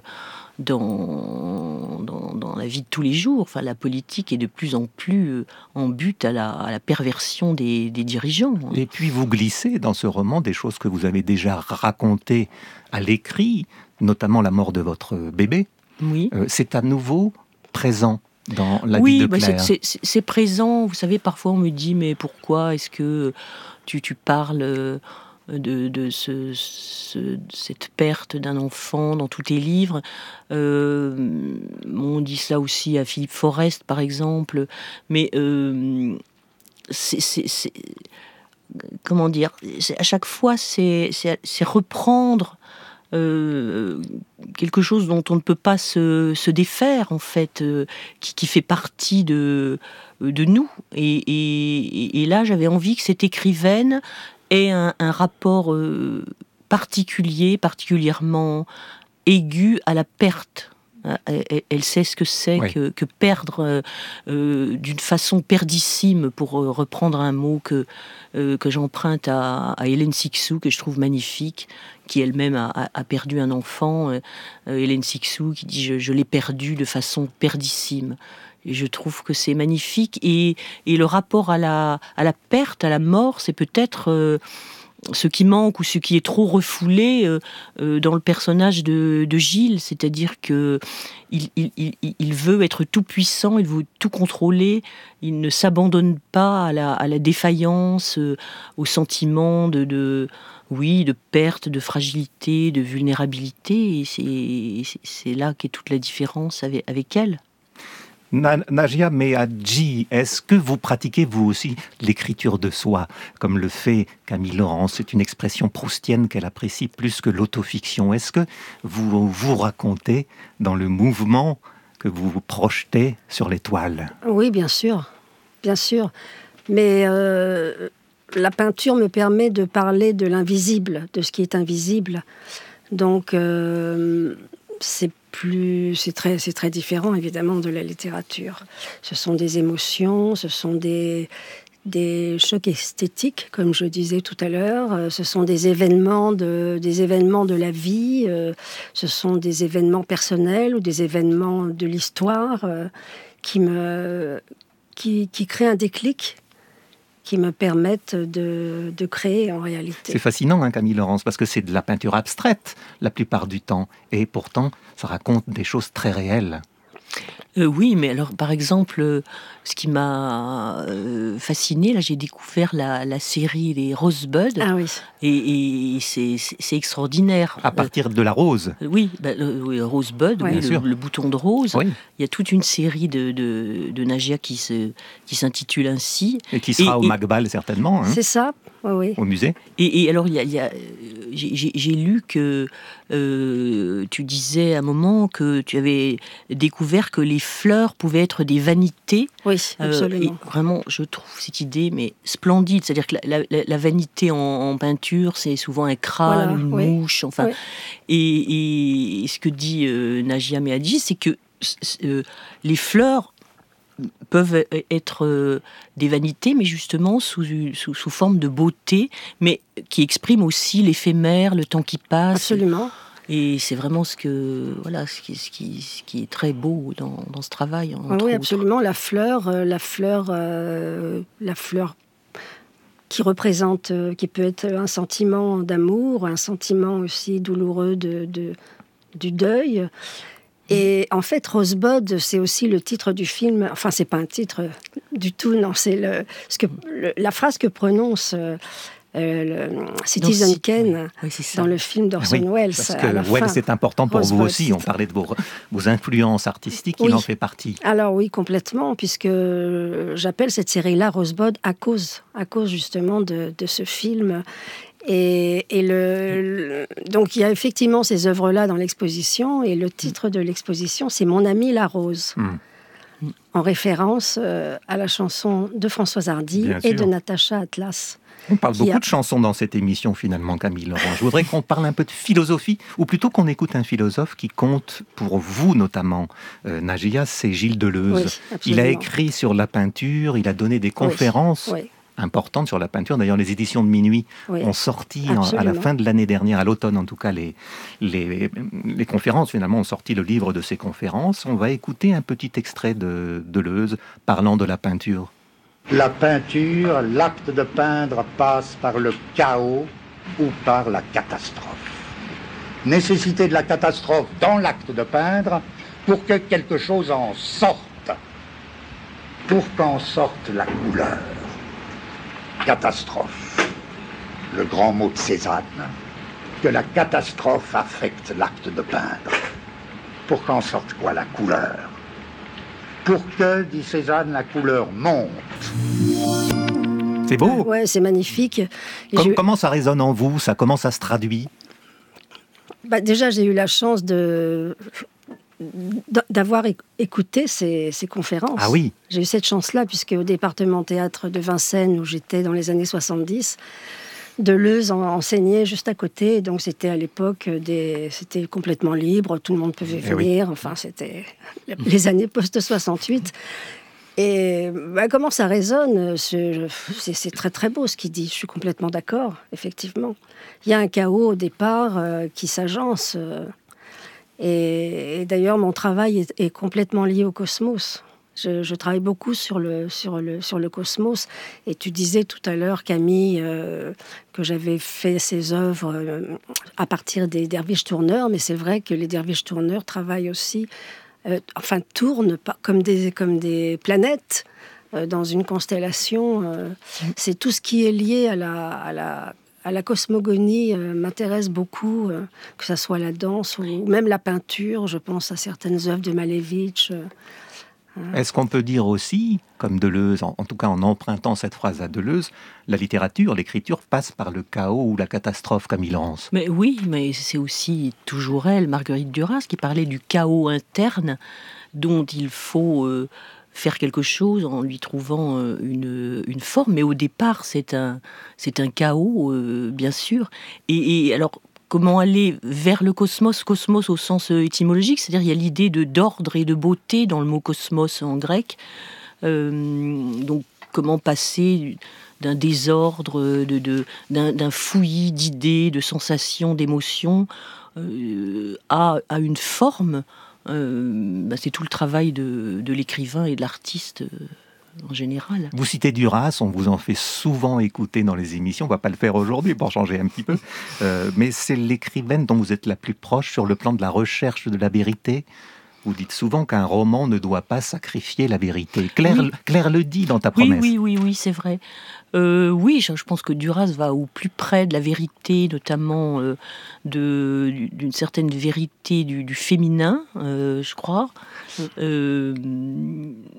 dans, dans, dans la vie de tous les jours. Enfin, la politique est de plus en plus en but à la, à la perversion des, des dirigeants. Et puis vous glissez dans ce roman des choses que vous avez déjà racontées à l'écrit, notamment la mort de votre bébé. Oui. Euh, c'est à nouveau présent dans la oui, vie de bah Claire. c'est, c'est, c'est présent. Vous savez, parfois on me dit, mais pourquoi est-ce que tu, tu parles de, de ce, ce, cette perte d'un enfant dans tous tes livres? euh, On dit ça aussi à Philippe Forest, par exemple. Mais euh, c'est, c'est, c'est... Comment dire, c'est, à chaque fois, c'est, c'est, c'est reprendre Euh, quelque chose dont on ne peut pas se, se défaire, en fait, euh, qui, qui fait partie de, de nous. Et, et, et là, j'avais envie que cette écrivaine ait un, un rapport euh, particulier, particulièrement aigu à la perte. Elle, elle sait ce que c'est oui. que, que perdre euh, euh, d'une façon perdissime, pour euh, reprendre un mot que, euh, que j'emprunte à, à Hélène Cixous, que je trouve magnifique, qui elle-même a, a perdu un enfant. Euh, Hélène Cixous qui dit je, « je l'ai perdu de façon perdissime ». Et je trouve que c'est magnifique. Et, et le rapport à la, à la perte, à la mort, c'est peut-être... Euh, ce qui manque ou ce qui est trop refoulé euh, euh, dans le personnage de, de Gilles, c'est-à-dire que il, il, il, il veut être tout puissant, il veut tout contrôler, il ne s'abandonne pas à la, à la défaillance, euh, au sentiment de, de, oui, de perte, de fragilité, de vulnérabilité, et c'est, c'est là qu'est toute la différence avec, avec elle. Najia Meadji, est-ce que vous pratiquez vous aussi l'écriture de soi, comme le fait Camille Laurence? C'est une expression proustienne qu'elle apprécie plus que l'autofiction. Est-ce que vous vous racontez dans le mouvement que vous vous projetez sur les toiles? Oui, bien sûr, bien sûr. Mais euh, la peinture me permet de parler de l'invisible, de ce qui est invisible. Donc, euh, c'est Plus, c'est très, c'est très différent évidemment de la littérature. Ce sont des émotions, ce sont des, des chocs esthétiques, comme je disais tout à l'heure. Ce sont des événements de, des événements de la vie. Ce sont des événements personnels ou des événements de l'histoire qui me, qui, qui créent un déclic, qui me permettent de, de créer en réalité. C'est fascinant, hein, Camille Laurence, parce que c'est de la peinture abstraite la plupart du temps, et pourtant ça raconte des choses très réelles. Euh, oui, mais alors, par exemple, euh, ce qui m'a euh, fasciné, là, j'ai découvert la, la série Les Rosebuds. Ah oui. Et, et c'est, c'est, c'est extraordinaire. À partir de la rose. Euh, oui, bah, le, oui, Rosebud, ouais, oui, le, le bouton de rose. Oui. Il y a toute une série de, de, de Najia qui, se, qui s'intitule ainsi. Et qui sera et, au Macbal, certainement. Hein. C'est ça. oui, oui. au musée. Et, et alors, il y a, il y a, j'ai, j'ai, j'ai lu que euh, tu disais à un moment que tu avais découvert que les fleurs pouvaient être des vanités. Oui, absolument. Euh, et vraiment, je trouve cette idée mais splendide. C'est-à-dire que la, la, la vanité en, en peinture, c'est souvent un crâne, Voilà, une oui. mouche. Enfin, oui. et, et ce que dit euh, Najia Meadji, c'est que euh, les fleurs peuvent être euh, des vanités, mais justement sous, sous, sous forme de beauté, mais qui expriment aussi l'éphémère, le temps qui passe. Absolument. Et c'est vraiment ce que voilà, ce qui, ce qui, ce qui est très beau dans, dans ce travail. Entre Oui, autres. absolument. La fleur, euh, la fleur, euh, la fleur qui représente, euh, qui peut être un sentiment d'amour, un sentiment aussi douloureux de, de du deuil. Et en fait, Rosebud, c'est aussi le titre du film. Enfin, c'est pas un titre du tout, non. C'est le, ce que, le, la phrase que prononce euh, le Citizen si, Kane oui, oui, dans le film d'Orson oui, Welles. Parce à la que Welles, fin. c'est important pour Rosebud, vous aussi. c'est... On parlait de vos, vos influences artistiques, oui. il en fait partie. Alors oui, complètement, puisque j'appelle cette série-là Rosebud à cause, à cause justement de, de ce film. Et, et le, le, donc il y a effectivement ces œuvres-là dans l'exposition, et le titre de l'exposition, c'est Mon ami la rose, mmh. en référence euh, à la chanson de Françoise Hardy Bien et sûr. de Natacha Atlas. On parle beaucoup a... de chansons dans cette émission finalement, Camille Laurent. Je voudrais qu'on parle un peu de philosophie, ou plutôt qu'on écoute un philosophe qui compte pour vous notamment, euh, Najia, c'est Gilles Deleuze. Oui, il a écrit sur la peinture, il a donné des conférences. Oui, oui. importante sur la peinture. D'ailleurs, les éditions de Minuit oui, ont sorti en, à la fin de l'année dernière, à l'automne en tout cas, les, les, les conférences, finalement, ont sorti le livre de ces conférences. On va écouter un petit extrait de Deleuze parlant de la peinture. La peinture, l'acte de peindre passe par le chaos ou par la catastrophe. Nécessité de la catastrophe dans l'acte de peindre pour que quelque chose en sorte, pour qu'en sorte la couleur. Catastrophe, le grand mot de Cézanne, que la catastrophe affecte l'acte de peindre. Pour qu'en sorte quoi? La couleur. Pour que, dit Cézanne, la couleur monte. C'est beau. Ouais, c'est magnifique. Comme, comment ça résonne en vous? Ça, comment ça se traduit? Bah, déjà, j'ai eu la chance de... d'avoir écouté ces, ces conférences. Ah oui. J'ai eu cette chance-là, puisque au département théâtre de Vincennes, où j'étais dans les années soixante-dix, Deleuze enseignait juste à côté. Donc c'était à l'époque, des, c'était complètement libre, tout le monde pouvait venir. Oui. Enfin, c'était les années post-soixante-huit. Et bah, comment ça résonne, c'est, c'est très très beau ce qu'il dit. Je suis complètement d'accord, effectivement. Il y a un chaos au départ euh, qui s'agence. Euh, Et, et d'ailleurs, mon travail est, est complètement lié au cosmos. Je, je travaille beaucoup sur le, sur, le, sur le cosmos. Et tu disais tout à l'heure, Camille, euh, que j'avais fait ces œuvres euh, à partir des derviches-tourneurs. Mais c'est vrai que les derviches-tourneurs travaillent aussi, euh, enfin, tournent pas, comme, des, comme des planètes euh, dans une constellation. Euh, c'est tout ce qui est lié à la... À la À la cosmogonie euh, m'intéresse beaucoup, euh, que ce soit la danse ou même la peinture. Je pense à certaines œuvres de Malevich. Euh, Est-ce qu'on peut dire aussi, comme Deleuze, en, en tout cas en empruntant cette phrase à Deleuze, la littérature, l'écriture passe par le chaos ou la catastrophe, Camille Laurence? Mais oui, mais c'est aussi toujours elle, Marguerite Duras, qui parlait du chaos interne dont il faut... Euh, faire quelque chose en lui trouvant une, une forme, mais au départ c'est un, c'est un chaos, euh, bien sûr. Et, et alors, comment aller vers le cosmos, cosmos au sens étymologique, c'est-à-dire il y a l'idée de, d'ordre et de beauté dans le mot cosmos en grec. Euh, donc, comment passer d'un désordre, de, de, d'un, d'un fouillis d'idées, de sensations, d'émotions, euh, à, à une forme. Euh, bah c'est tout le travail de, de l'écrivain et de l'artiste euh, en général. Vous citez Duras, on vous en fait souvent écouter dans les émissions, on ne va pas le faire aujourd'hui pour changer un petit peu, euh, mais c'est l'écrivaine dont vous êtes la plus proche sur le plan de la recherche de la vérité. Vous dites souvent qu'un roman ne doit pas sacrifier la vérité. Claire, oui. Claire le dit dans ta promesse. Oui, oui, oui, oui, c'est vrai. Euh, oui, je, je pense que Duras va au plus près de la vérité, notamment euh, de, d'une certaine vérité du, du féminin, euh, je crois. Euh,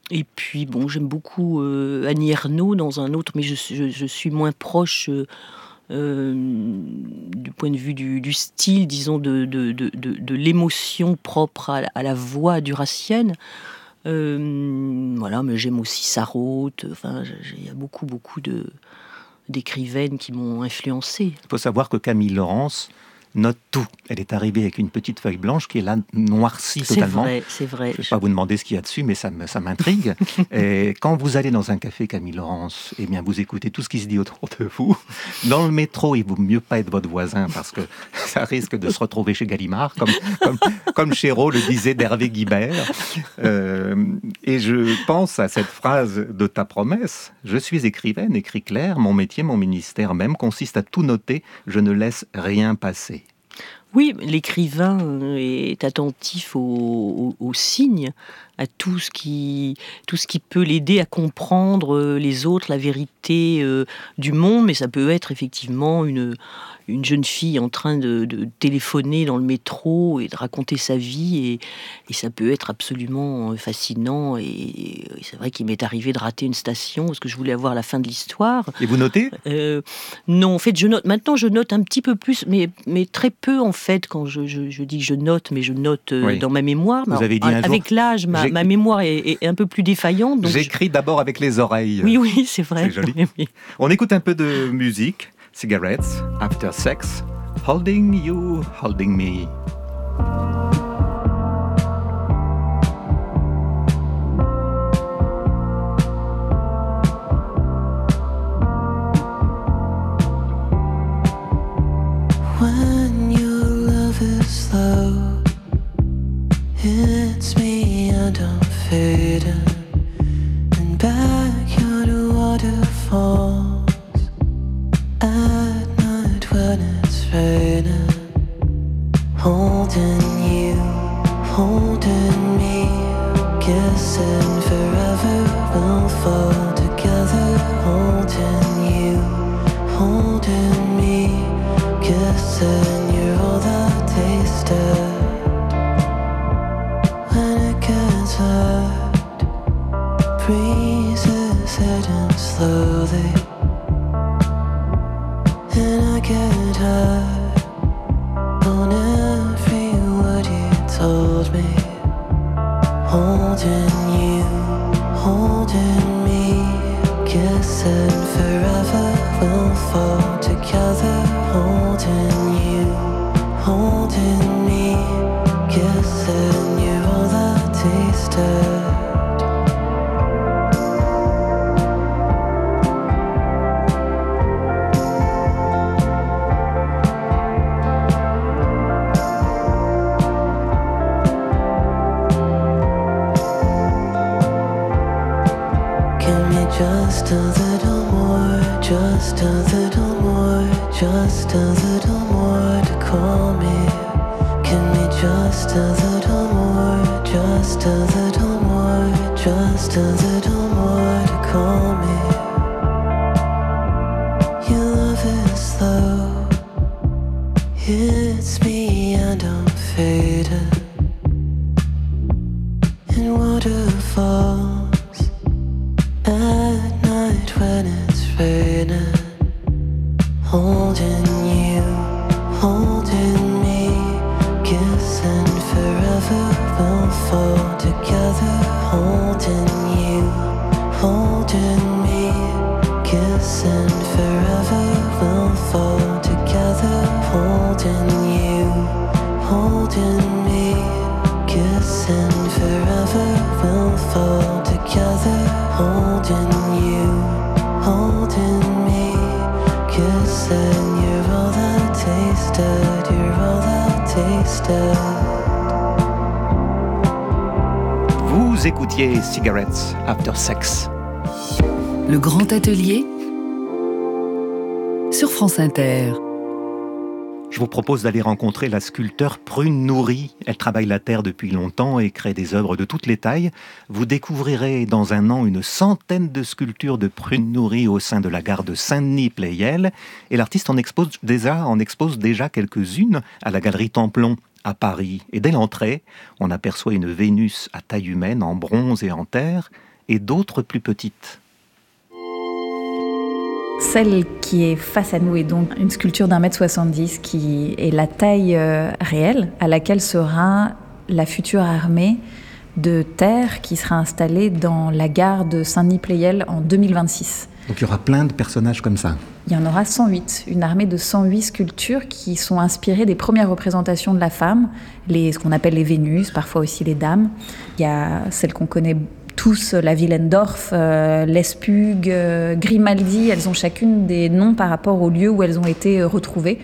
Et puis, bon, j'aime beaucoup euh, Annie Ernaux dans un autre, mais je, je, je suis moins proche euh, euh, du point de vue du, du style, disons, de, de, de, de, de l'émotion propre à, à la voix duracienne. Euh, voilà, mais j'aime aussi Sarraute. Enfin, il y a beaucoup, beaucoup de, d'écrivaines qui m'ont influencée. Il faut savoir que Camille Laurence note tout. Elle est arrivée avec une petite feuille blanche qui est là noircie totalement. C'est vrai, c'est vrai. Je ne vais pas vous demander ce qu'il y a dessus, mais ça, me, ça m'intrigue. Et quand vous allez dans un café Camille Laurence, eh bien vous écoutez tout ce qui se dit autour de vous. Dans le métro, il vaut mieux pas être votre voisin parce que ça risque de se retrouver chez Gallimard, comme, comme, comme Chéreau le disait d'Hervé Guibert. Euh, et je pense à cette phrase de ta promesse. Je suis écrivaine, écrit clair, mon métier, mon ministère même consiste à tout noter, je ne laisse rien passer. Oui, l'écrivain est attentif aux, aux, aux signes, à tout ce qui, tout ce qui peut l'aider à comprendre les autres, la vérité euh, du monde, mais ça peut être effectivement une, une jeune fille en train de, de téléphoner dans le métro et de raconter sa vie, et, et ça peut être absolument fascinant, et, et c'est vrai qu'il m'est arrivé de rater une station parce que je voulais avoir la fin de l'histoire. Et vous notez ? euh, Non, en fait, je note. Maintenant, je note un petit peu plus, mais, mais très peu, en fait, quand je, je, je dis que je note, mais je note euh, oui. dans ma mémoire. Vous avez dit un avec jour, l'âge, ma, ma mémoire est, est un peu plus défaillante. Donc j'écris je... d'abord avec les oreilles. Oui, oui, c'est vrai. C'est joli. Oui, oui. On écoute un peu de musique. Cigarettes, After Sex, Holding You, Holding Me. When your love is slow, hits me and I'm fading, and backyard waterfalls at night when it's raining. Holding you, holding me, kissing forever, we'll fall together. Holding you, holding me, kissing, you're all that tasted. When it gets hard, breezes hitting slowly, and I get hard on every word you told me. Holding you, holding me, kissing forever, we'll fall together. Holding you, holding me, kissing, you're all that tasted. Just a little more, just a little more, just a little more to call me. Give me just a little more, just a little more, just a little more to call me. Your love is slow, hits me and I'm fading in waterfalls. At night when it's raining, holding you, holding me, kissing forever, we'll fall together. Holding you, holding me, kissing forever, we'll fall together. Holding you, holding me, kissing forever, we'll fall together. Holding you, holding me, kissing, you're all that tasted, you're all that tasted. Vous écoutiez Cigarettes After Sex. Le Grand Atelier sur France Inter. Je vous propose d'aller rencontrer la sculpteure Prune Nourry. Elle travaille la terre depuis longtemps et crée des œuvres de toutes les tailles. Vous découvrirez dans un an une centaine de sculptures de Prune Nourry au sein de la gare de Saint-Denis-Pleyel. Et l'artiste en expose déjà, en expose déjà quelques-unes à la galerie Templon à Paris. Et dès l'entrée, on aperçoit une Vénus à taille humaine en bronze et en terre. et d'autres plus petites. Celle qui est face à nous est donc une sculpture d'un mètre soixante-dix qui est la taille euh, réelle à laquelle sera la future armée de terre qui sera installée dans la gare de Saint-Denis-Pleyel en deux mille vingt-six. Donc il y aura plein de personnages comme ça. Il y en aura cent huit, une armée de cent huit sculptures qui sont inspirées des premières représentations de la femme, les, ce qu'on appelle les Vénus, parfois aussi les dames. Il y a celles qu'on connaît tous, la Willendorf, euh, Lespugue, euh, Grimaldi, elles ont chacune des noms par rapport au lieu où elles ont été euh, retrouvées.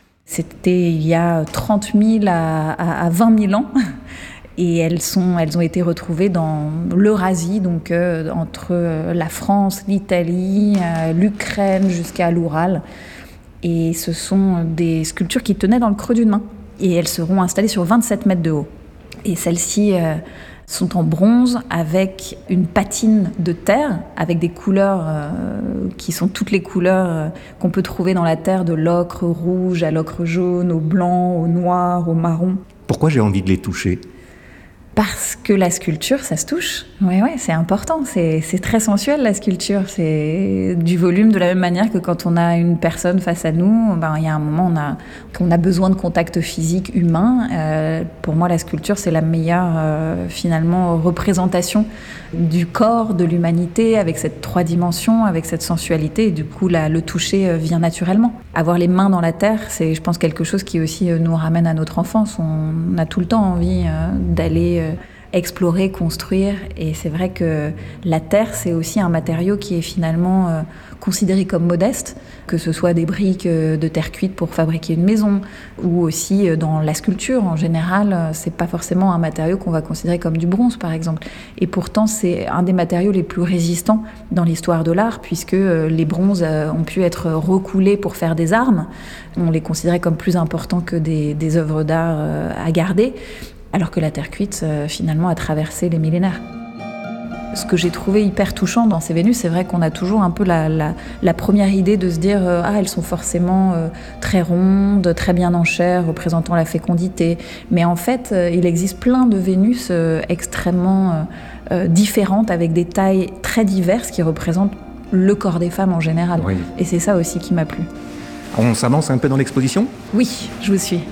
C'était il y a trente mille à, à, à vingt mille ans. Et elles, sont, elles ont été retrouvées dans l'Eurasie, donc euh, entre euh, la France, l'Italie, euh, l'Ukraine jusqu'à l'Oural. Et ce sont des sculptures qui tenaient dans le creux d'une main. Et elles seront installées sur vingt-sept mètres de haut. Et celles-ci euh, sont en bronze avec une patine de terre, avec des couleurs euh, qui sont toutes les couleurs euh, qu'on peut trouver dans la terre, de l'ocre rouge à l'ocre jaune, au blanc, au noir, au marron. Pourquoi j'ai envie de les toucher ? Parce que la sculpture, ça se touche. Oui, ouais, c'est important. C'est, c'est très sensuel, la sculpture. C'est du volume, de la même manière que quand on a une personne face à nous, ben, il y a un moment, on a, on a besoin de contact physique humain. Euh, pour moi, la sculpture, c'est la meilleure, euh, finalement, représentation du corps, de l'humanité, avec cette trois dimensions, avec cette sensualité. Et du coup, la, le toucher euh, vient naturellement. Avoir les mains dans la terre, c'est, je pense, quelque chose qui aussi euh, nous ramène à notre enfance. On a tout le temps envie euh, d'aller... Euh, explorer, construire. Et c'est vrai que la terre, c'est aussi un matériau qui est finalement euh, considéré comme modeste, que ce soit des briques euh, de terre cuite pour fabriquer une maison, ou aussi euh, dans la sculpture. En général, euh, c'est pas forcément un matériau qu'on va considérer comme du bronze, par exemple. Et pourtant, c'est un des matériaux les plus résistants dans l'histoire de l'art, puisque euh, les bronzes euh, ont pu être recoulés pour faire des armes. On les considérait comme plus importants que des, des œuvres d'art euh, à garder. Alors que la terre cuite, euh, finalement, a traversé les millénaires. Ce que j'ai trouvé hyper touchant dans ces Vénus, c'est vrai qu'on a toujours un peu la, la, la première idée de se dire euh, « Ah, elles sont forcément euh, très rondes, très bien en chair, représentant la fécondité ». Mais en fait, euh, il existe plein de Vénus euh, extrêmement euh, euh, différentes, avec des tailles très diverses qui représentent le corps des femmes en général. Oui. Et c'est ça aussi qui m'a plu. On s'avance un peu dans l'exposition ? Oui, je vous suis.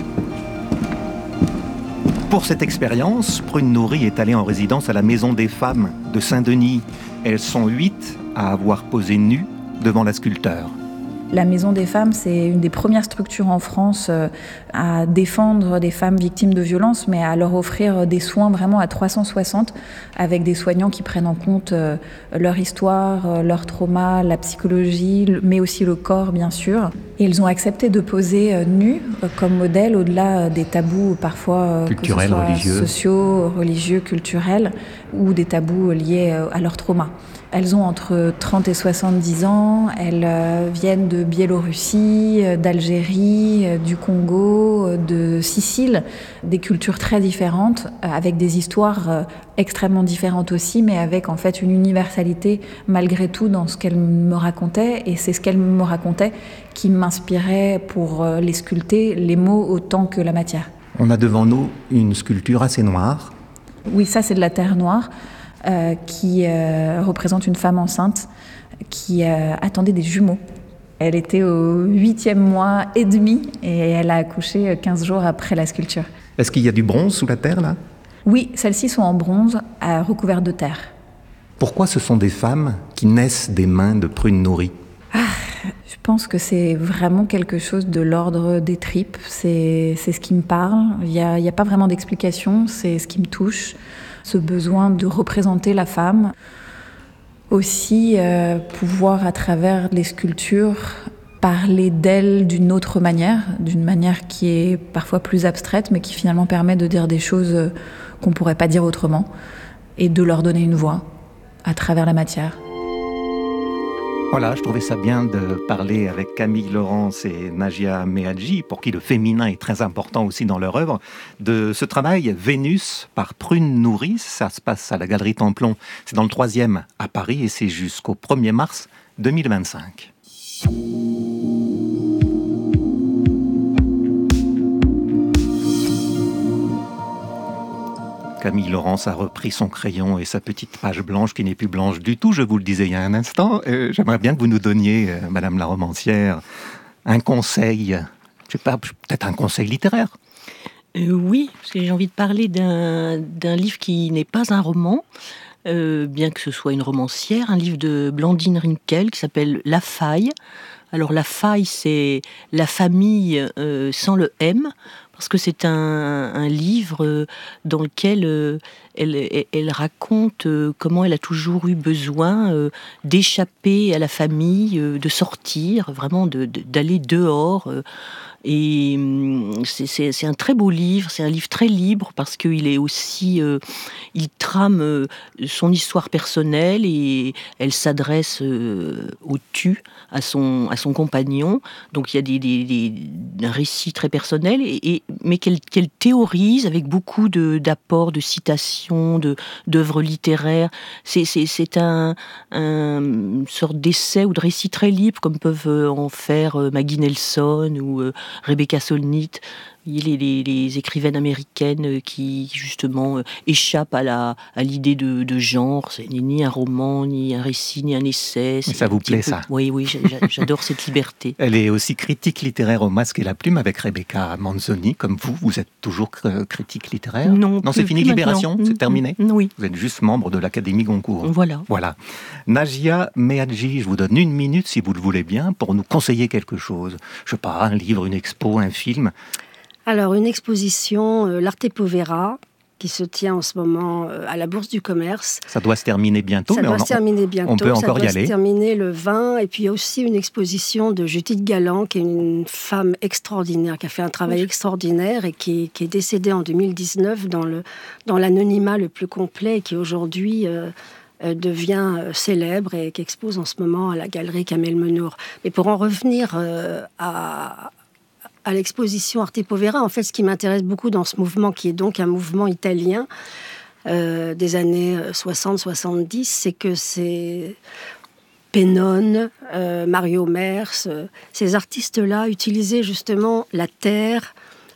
Pour cette expérience, Prune Nourry est allée en résidence à la Maison des Femmes de Saint-Denis. Elles sont huit à avoir posé nues devant la sculpteur. La Maison des Femmes, c'est une des premières structures en France à défendre des femmes victimes de violences, mais à leur offrir des soins vraiment à trois cent soixante, avec des soignants qui prennent en compte leur histoire, leur trauma, la psychologie, mais aussi le corps, bien sûr. Et ils ont accepté de poser nues comme modèle, au-delà des tabous parfois culturels, religieux, sociaux, religieux, culturels, ou des tabous liés à leur trauma. Elles ont entre trente et soixante-dix ans, elles viennent de Biélorussie, d'Algérie, du Congo, de Sicile, des cultures très différentes, avec des histoires extrêmement différentes aussi, mais avec en fait une universalité malgré tout dans ce qu'elles me racontaient. Et c'est ce qu'elles me racontaient qui m'inspirait pour les sculpter, les mots autant que la matière. On a devant nous une sculpture assez noire. Oui, ça c'est de la terre noire. Euh, qui euh, représente une femme enceinte qui euh, attendait des jumeaux. Elle était au huitième mois et demi et elle a accouché quinze jours après la sculpture. Est-ce qu'il y a du bronze sous la terre, là ? Oui, celles-ci sont en bronze, euh, recouvertes de terre. Pourquoi ce sont des femmes qui naissent des mains de Prune Nourry ? Ah, je pense que c'est vraiment quelque chose de l'ordre des tripes. C'est, c'est ce qui me parle. Il n'y a, a pas vraiment d'explication, c'est ce qui me touche. Ce besoin de représenter la femme. Aussi, euh, pouvoir, à travers les sculptures, parler d'elle d'une autre manière, d'une manière qui est parfois plus abstraite, mais qui finalement permet de dire des choses qu'on ne pourrait pas dire autrement, et de leur donner une voix à travers la matière. Voilà, je trouvais ça bien de parler avec Camille Laurence et Najia Meadji, pour qui le féminin est très important aussi dans leur œuvre, de ce travail Vénus par Prune Nourry. Ça se passe à la Galerie Templon, c'est dans le troisième à Paris et c'est jusqu'au premier mars deux mille vingt-cinq. Camille Laurence a repris son crayon et sa petite page blanche qui n'est plus blanche du tout, je vous le disais il y a un instant. Euh, j'aimerais bien que vous nous donniez, euh, Madame la romancière, un conseil, je sais pas, peut-être un conseil littéraire. Euh, oui, parce que j'ai envie de parler d'un, d'un livre qui n'est pas un roman, euh, bien que ce soit une romancière, un livre de Blandine Rinkel qui s'appelle La Faille. Alors la faille, c'est la famille euh, sans le M, parce que c'est un, un livre dans lequel euh, elle, elle raconte euh, comment elle a toujours eu besoin euh, d'échapper à la famille, euh, de sortir, vraiment de, de, d'aller dehors. Euh, et c'est, c'est, c'est un très beau livre, c'est un livre très libre parce qu'il est aussi, euh, il trame euh, son histoire personnelle et elle s'adresse euh, au tu, à son, à son compagnon. Donc il y a des, des, des, un récit très personnel, et, et, mais qu'elle, qu'elle théorise avec beaucoup de, d'apports, de citations, de, d'œuvres littéraires. C'est, c'est, c'est un, un, une sorte d'essai ou de récit très libre, comme peuvent en faire euh, Maggie Nelson ou euh, Rebecca Solnit. Les, les, les écrivaines américaines qui, justement, euh, échappent à, la, à l'idée de, de genre. C'est ni un roman, ni un récit, ni un essai. Mais ça vous plaît, peu... ça? Oui, oui, j'adore cette liberté. Elle est aussi critique littéraire au Masque et la Plume avec Rebecca Manzoni, comme vous. Vous êtes toujours critique littéraire? Non, non, c'est plus, fini, plus Libération? C'est terminé? Oui. Vous êtes juste membre de l'Académie Goncourt. Voilà. Voilà. Najia Meadji, je vous donne une minute, si vous le voulez bien, pour nous conseiller quelque chose. Je sais pas, un livre, une expo, un film. Alors, une exposition, euh, l'Arte Povera, qui se tient en ce moment euh, à la Bourse du Commerce. Ça doit se terminer bientôt. Ça mais doit on, se terminer bientôt. On peut encore ça doit y aller. se terminer le vingt. Et puis, il y a aussi une exposition de Judith Galland, qui est une femme extraordinaire, qui a fait un travail extraordinaire et qui, qui est décédée en deux mille dix-neuf dans, le, dans l'anonymat le plus complet et qui aujourd'hui... Euh, devient célèbre et qui expose en ce moment à la galerie Kamel Menour. Mais pour en revenir euh, à, à l'exposition Arte Povera, en fait, ce qui m'intéresse beaucoup dans ce mouvement, qui est donc un mouvement italien euh, des années soixante soixante-dix, c'est que c'est Pennone, euh, Mario Mers, euh, ces artistes-là utilisaient justement la terre,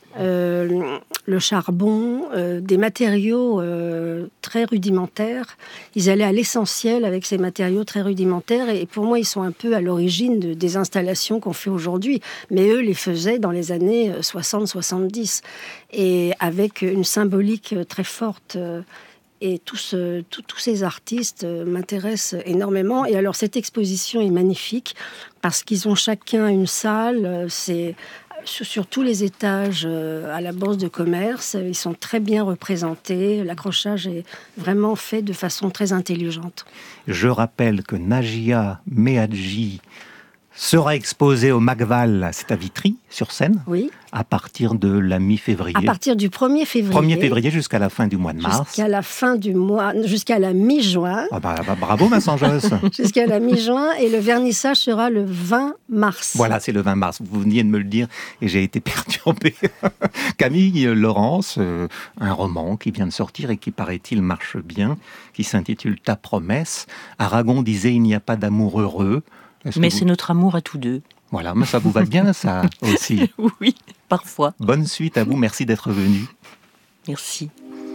Euh, le charbon, euh, des matériaux euh, très rudimentaires. Ils allaient à l'essentiel avec ces matériaux très rudimentaires, et pour moi, ils sont un peu à l'origine de, des installations qu'on fait aujourd'hui. Mais eux les faisaient dans les années soixante soixante-dix, et avec une symbolique très forte. Et tous, tous, tous ces artistes m'intéressent énormément. Et alors, cette exposition est magnifique parce qu'ils ont chacun une salle. C'est sur tous les étages à la Bourse de Commerce. Ils sont très bien représentés. L'accrochage est vraiment fait de façon très intelligente. Je rappelle que Najia Meadji sera exposée au Magval, c'est à Vitry, sur Seine, oui. à partir de la mi-février. À partir du premier février. premier février jusqu'à la fin du mois de mars. Jusqu'à la fin du mois, jusqu'à la mi-juin. Ah bah, bah, bravo Vincent Josse. Jusqu'à la mi-juin, et le vernissage sera le vingt mars. Voilà, c'est le vingt mars. Vous veniez de me le dire et j'ai été perturbé. Camille Laurence, euh, un roman qui vient de sortir et qui, paraît-il, marche bien, qui s'intitule Ta promesse. Aragon disait « Il n'y a pas d'amour heureux ». Est-ce mais vous... c'est notre amour à tous deux. Voilà, mais ça vous va bien, ça aussi. Oui, parfois. Bonne suite à vous, merci d'être venu. Merci.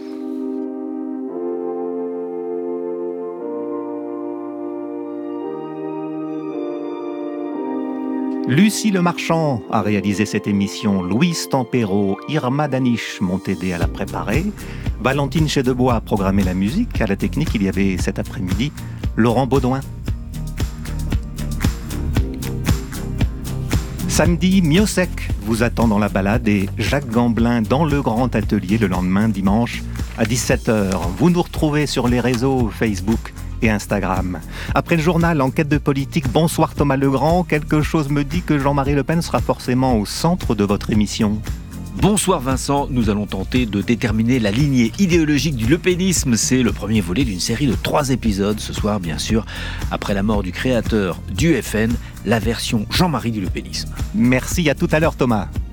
Lucie Lemarchand a réalisé cette émission. Louise Tempero, Irma Danish m'ont aidé à la préparer. Valentine Chedebois a programmé la musique. À la technique, il y avait cet après-midi Laurent Baudouin. Samedi, Miosec vous attend dans la balade et Jacques Gamblin dans le grand atelier le lendemain, dimanche, à dix-sept heures. Vous nous retrouvez sur les réseaux Facebook et Instagram. Après le journal Enquête de politique, bonsoir Thomas Legrand. Quelque chose me dit que Jean-Marie Le Pen sera forcément au centre de votre émission. Bonsoir Vincent, nous allons tenter de déterminer la lignée idéologique du lepénisme. C'est le premier volet d'une série de trois épisodes. Ce soir, bien sûr, après la mort du créateur du F N, la version Jean-Marie du lepénisme. Merci, à tout à l'heure Thomas.